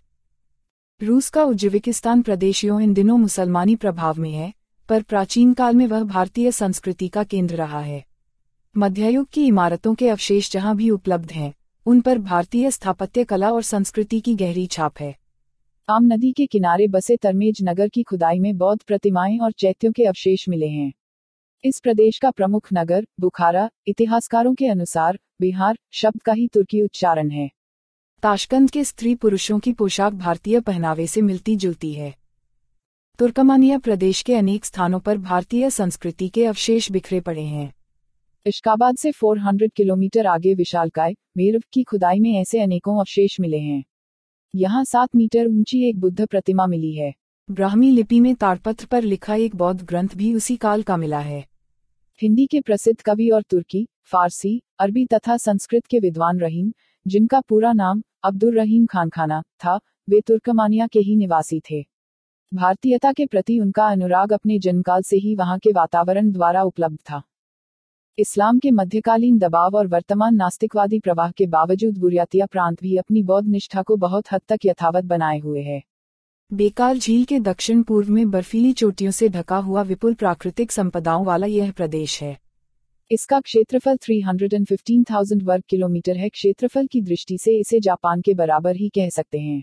रूस का उज्बेकिस्तान प्रदेशियों इन दिनों मुसलमानी प्रभाव में है, पर प्राचीन काल में वह भारतीय संस्कृति का केंद्र रहा है। मध्ययुग की इमारतों के अवशेष जहां भी उपलब्ध हैं, उन पर भारतीय स्थापत्य कला और संस्कृति की गहरी छाप है। आम नदी के किनारे बसे तरमेज नगर की खुदाई में बौद्ध प्रतिमाएं और चैत्यों के अवशेष मिले हैं। इस प्रदेश का प्रमुख नगर बुखारा, इतिहासकारों के अनुसार बिहार शब्द का ही तुर्की उच्चारण है। ताशकंद के स्त्री पुरुषों की पोशाक भारतीय पहनावे से मिलती जुलती है। तुर्कमानिया प्रदेश के अनेक स्थानों पर भारतीय संस्कृति के अवशेष बिखरे पड़े हैं। इश्काबाद से चार सौ किलोमीटर आगे विशालकाय मेरव की खुदाई में ऐसे अनेकों अवशेष मिले हैं। यहाँ सात मीटर ऊंची एक बुद्ध प्रतिमा मिली है। ब्राह्मी लिपि में ताड़पत्र पर लिखा एक बौद्ध ग्रंथ भी उसी काल का मिला है। हिंदी के प्रसिद्ध कवि और तुर्की, फारसी, अरबी तथा संस्कृत के विद्वान रहीम, जिनका पूरा नाम अब्दुल रहीम खानखाना था, वे तुर्कमानिया के ही निवासी थे। भारतीयता के प्रति उनका अनुराग अपने जन्मकाल से ही वहां के वातावरण द्वारा उपलब्ध था। इस्लाम के मध्यकालीन दबाव और वर्तमान नास्तिकवादी प्रवाह के बावजूद बुर्यातिया प्रांत भी अपनी बौद्ध निष्ठा को बहुत हद तक यथावत बनाए हुए है। बेकाल झील के दक्षिण पूर्व में बर्फीली चोटियों से ढका हुआ विपुल प्राकृतिक संपदाओं वाला यह प्रदेश है। इसका क्षेत्रफल तीन सौ पंद्रह हज़ार वर्ग किलोमीटर है। क्षेत्रफल की दृष्टि से इसे जापान के बराबर ही कह सकते हैं।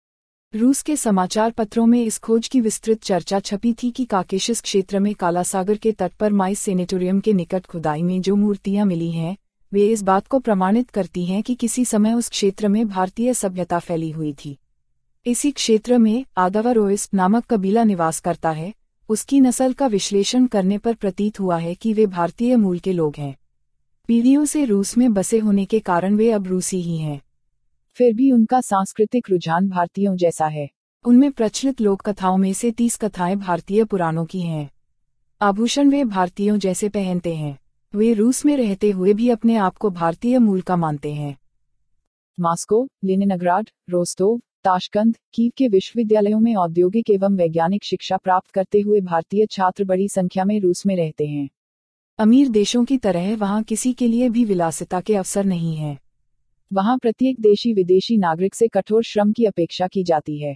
रूस के समाचार पत्रों में इस खोज की विस्तृत चर्चा छपी थी कि काकेशस क्षेत्र में काला सागर के तट पर माइस सेनेटोरियम के निकट खुदाई में जो मूर्तियां मिली हैं, वे इस बात को प्रमाणित करती हैं कि किसी समय उस क्षेत्र में भारतीय सभ्यता फैली हुई थी। इसी क्षेत्र में आदावरोइस नामक कबीला निवास करता है। उसकी नस्ल का विश्लेषण करने पर प्रतीत हुआ है कि वे भारतीय मूल के लोग हैं। पीढ़ियों से रूस में बसे होने के कारण वे अब रूसी ही हैं। फिर भी उनका सांस्कृतिक रुझान भारतीयों जैसा है। उनमें प्रचलित लोक कथाओं में से तीस कथाएं भारतीय पुराणों की हैं। आभूषण वे भारतीयों जैसे पहनते हैं। वे रूस में रहते हुए भी अपने आप को भारतीय मूल का मानते हैं। Moscow, Leningrad, Rostov, Tashkent, Kiev के विश्वविद्यालयों में औद्योगिक एवं वैज्ञानिक शिक्षा प्राप्त करते हुए भारतीय छात्र बड़ी संख्या में रूस में रहते हैं। अमीर देशों की तरह वहां किसी के लिए भी विलासिता के अवसर नहीं हैं। वहां प्रत्येक देशी विदेशी नागरिक से कठोर श्रम की अपेक्षा की जाती है।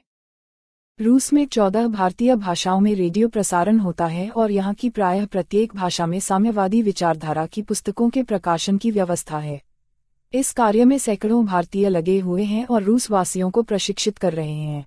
रूस में चौदह भारतीय भाषाओं में रेडियो प्रसारण होता है और यहाँ की प्रायः प्रत्येक भाषा में साम्यवादी विचारधारा की पुस्तकों के प्रकाशन की व्यवस्था है। इस कार्य में सैकड़ों भारतीय लगे हुए हैं और रूस वासियों को प्रशिक्षित कर रहे हैं।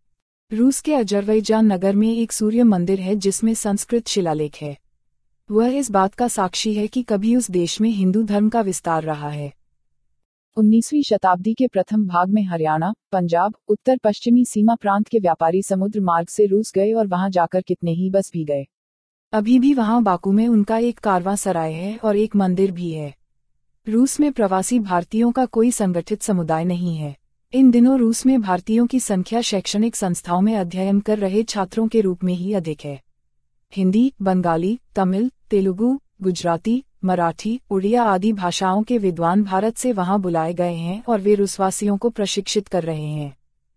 रूस के अजरबैजान नगर में एक सूर्य मंदिर है जिसमें संस्कृत शिलालेख है। वह इस बात का साक्षी है कि कभी उस देश में हिंदू धर्म का विस्तार रहा है। उन्नीसवीं शताब्दी के प्रथम भाग में हरियाणा, पंजाब, उत्तर पश्चिमी सीमा प्रांत के व्यापारी समुद्र मार्ग से रूस गए और वहां जाकर कितने ही बस भी गए। अभी भी वहां बाकू में उनका एक कारवां सराय है और एक मंदिर भी है। रूस में प्रवासी भारतीयों का कोई संगठित समुदाय नहीं है। इन दिनों रूस में भारतीयों की संख्या शैक्षणिक संस्थाओं में अध्ययन कर रहे छात्रों के रूप में ही अधिक है। हिंदी, बंगाली, तमिल, तेलुगु, गुजराती, मराठी, उड़िया आदि भाषाओं के विद्वान भारत से वहां बुलाए गए हैं और वे रूसवासियों को प्रशिक्षित कर रहे हैं।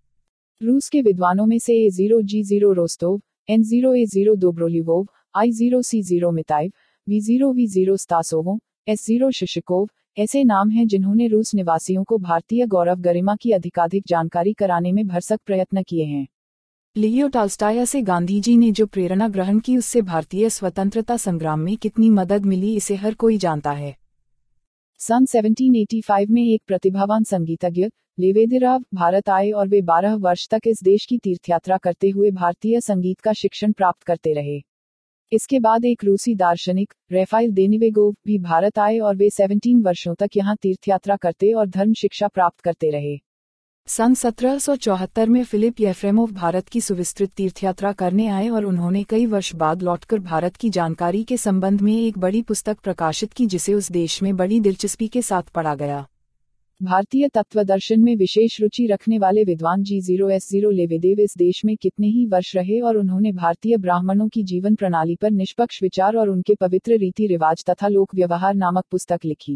रूस के विद्वानों में से A zero G zero Rostov, N zero A zero Dobrolyubov, I zero C zero Minayev, V zero V zero Stasov, S zero Shishkov ऐसे नाम हैं जिन्होंने रूस निवासियों को भारतीय गौरव गरिमा की अधिकाधिक जानकारी कराने में भरसक प्रयत्न किए हैं। लियो टॉल्स्टॉय से गांधी जी ने जो प्रेरणा ग्रहण की उससे भारतीय स्वतंत्रता संग्राम में कितनी मदद मिली इसे हर कोई जानता है। सन सत्रह सौ पचासी में एक प्रतिभावान संगीतज्ञ लेवेदिराव भारत आए और वे बारह वर्ष तक इस देश की तीर्थयात्रा करते हुए भारतीय संगीत का शिक्षण प्राप्त करते रहे। इसके बाद एक रूसी दार्शनिक रेफाइल देनिवेगोव भी भारत आए और वे सत्रह वर्षों तक यहाँ तीर्थयात्रा करते और धर्म शिक्षा प्राप्त करते रहे। सन सत्रह सौ चौहत्तर में फिलिप येफ्रेमोव भारत की सुविस्तृत तीर्थयात्रा करने आए और उन्होंने कई वर्ष बाद लौटकर भारत की जानकारी के संबंध में एक बड़ी पुस्तक प्रकाशित की जिसे उस देश में बड़ी दिलचस्पी के साथ पढ़ा गया। भारतीय तत्वदर्शन में विशेष रुचि रखने वाले विद्वान G zero S zero Lebedev इस देश में कितने ही वर्ष रहे और उन्होंने भारतीय ब्राह्मणों की जीवन प्रणाली पर निष्पक्ष विचार और उनके पवित्र रीति रिवाज तथा लोक व्यवहार नामक पुस्तक लिखी।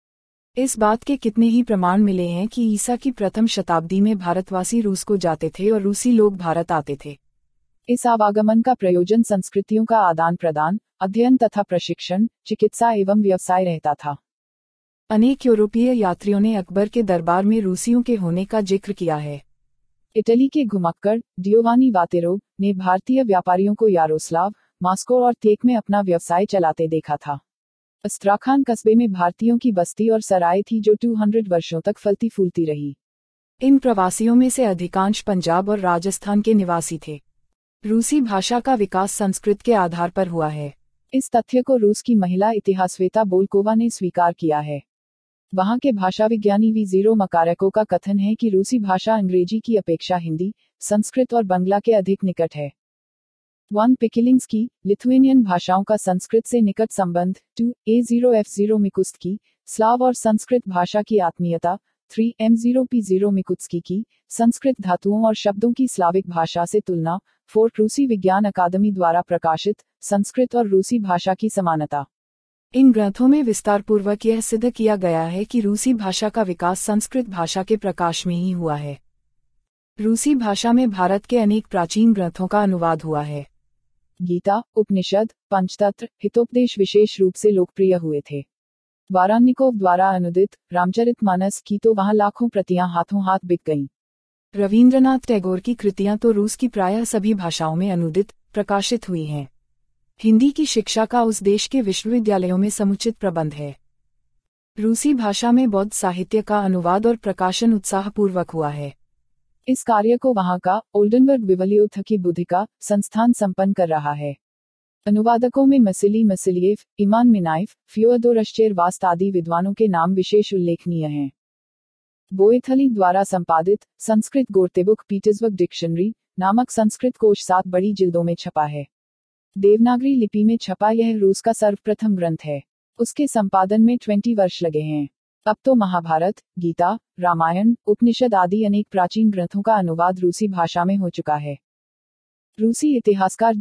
इस बात के कितने ही प्रमाण मिले हैं कि ईसा की प्रथम शताब्दी में भारतवासी रूस को जाते थे और रूसी लोग भारत आते थे। इस आवागमन का प्रयोजन संस्कृतियों का आदान प्रदान, अध्ययन तथा प्रशिक्षण, चिकित्सा एवं व्यवसाय रहता था। अनेक यूरोपीय यात्रियों ने अकबर के दरबार में रूसियों के होने का जिक्र किया है। इटली के घुमक्कड़ डियोवानी वातेरो ने भारतीय व्यापारियों को यारोस्लाव, मॉस्को और तेक में अपना व्यवसाय चलाते देखा था। अस्ट्राखान कस्बे में भारतीयों की बस्ती और सराय थी जो दो सौ वर्षों तक फलती फूलती रही। इन प्रवासियों में से अधिकांश पंजाब और राजस्थान के निवासी थे। रूसी भाषा का विकास संस्कृत के आधार पर हुआ है। इस तथ्य को रूस की महिला इतिहासवेता बोल्कोवा ने स्वीकार किया है। वहां के भाषा विज्ञानी वी ज़ीरो मकारको का कथन है कि रूसी भाषा अंग्रेजी की अपेक्षा हिंदी, संस्कृत और बंगला के अधिक निकट है। वन पिकिलिंस्की, लिथुएनियन भाषाओं का संस्कृत से निकट संबंध, two A zero F zero Mikutsky, Slav और संस्कृत भाषा की आत्मीयता, three M zero P zero Mikutsky की, संस्कृत धातुओं और शब्दों की स्लाविक भाषा से तुलना, फोर रूसी विज्ञान अकादमी द्वारा प्रकाशित, संस्कृत और रूसी भाषा की समानता। इन ग्रंथों में विस्तारपूर्वक यह सिद्ध किया गया है कि रूसी भाषा का विकास संस्कृत भाषा के प्रकाश में ही हुआ है। रूसी भाषा में भारत के अनेक प्राचीन ग्रंथों का अनुवाद हुआ है। गीता, उपनिषद, पंचतंत्र, हितोपदेश विशेष रूप से लोकप्रिय हुए थे। वारान्निकोव द्वारा अनुदित रामचरितमानस की तो वहां लाखों प्रतियां हाथों हाथ बिक गईं। रवींद्रनाथ टैगोर की कृतियां तो रूस की प्रायः सभी भाषाओं में अनुदित प्रकाशित हुई हैं। हिंदी की शिक्षा का उस देश के विश्वविद्यालयों में समुचित प्रबंध है। रूसी भाषा में बौद्ध साहित्य का अनुवाद और प्रकाशन उत्साहपूर्वक हुआ है। इस कार्य को वहां का ओल्डनबर्ग बिब्लियोथेकी बुद्धिका संस्थान संपन्न कर रहा है। अनुवादकों में मसिली मसिलिएव, इमान मिनाइव, फ्योदोर अश्चेरवास्त आदि विद्वानों के नाम विशेष उल्लेखनीय हैं। बोएथली द्वारा संपादित संस्कृत गोर्तेबुक पीटर्सबर्ग डिक्शनरी नामक संस्कृत कोश सात बड़ी जिल्दों में छपा है। देवनागरी लिपि में छपा यह रूस का सर्वप्रथम ग्रंथ है। उसके संपादन में बीस वर्ष लगे हैं। अब तो महाभारत, गीता, रामायण, उपनिषद आदि अनेक प्राचीन ग्रंथों का अनुवाद रूसी भाषा में हो चुका है। रूसी इतिहासकार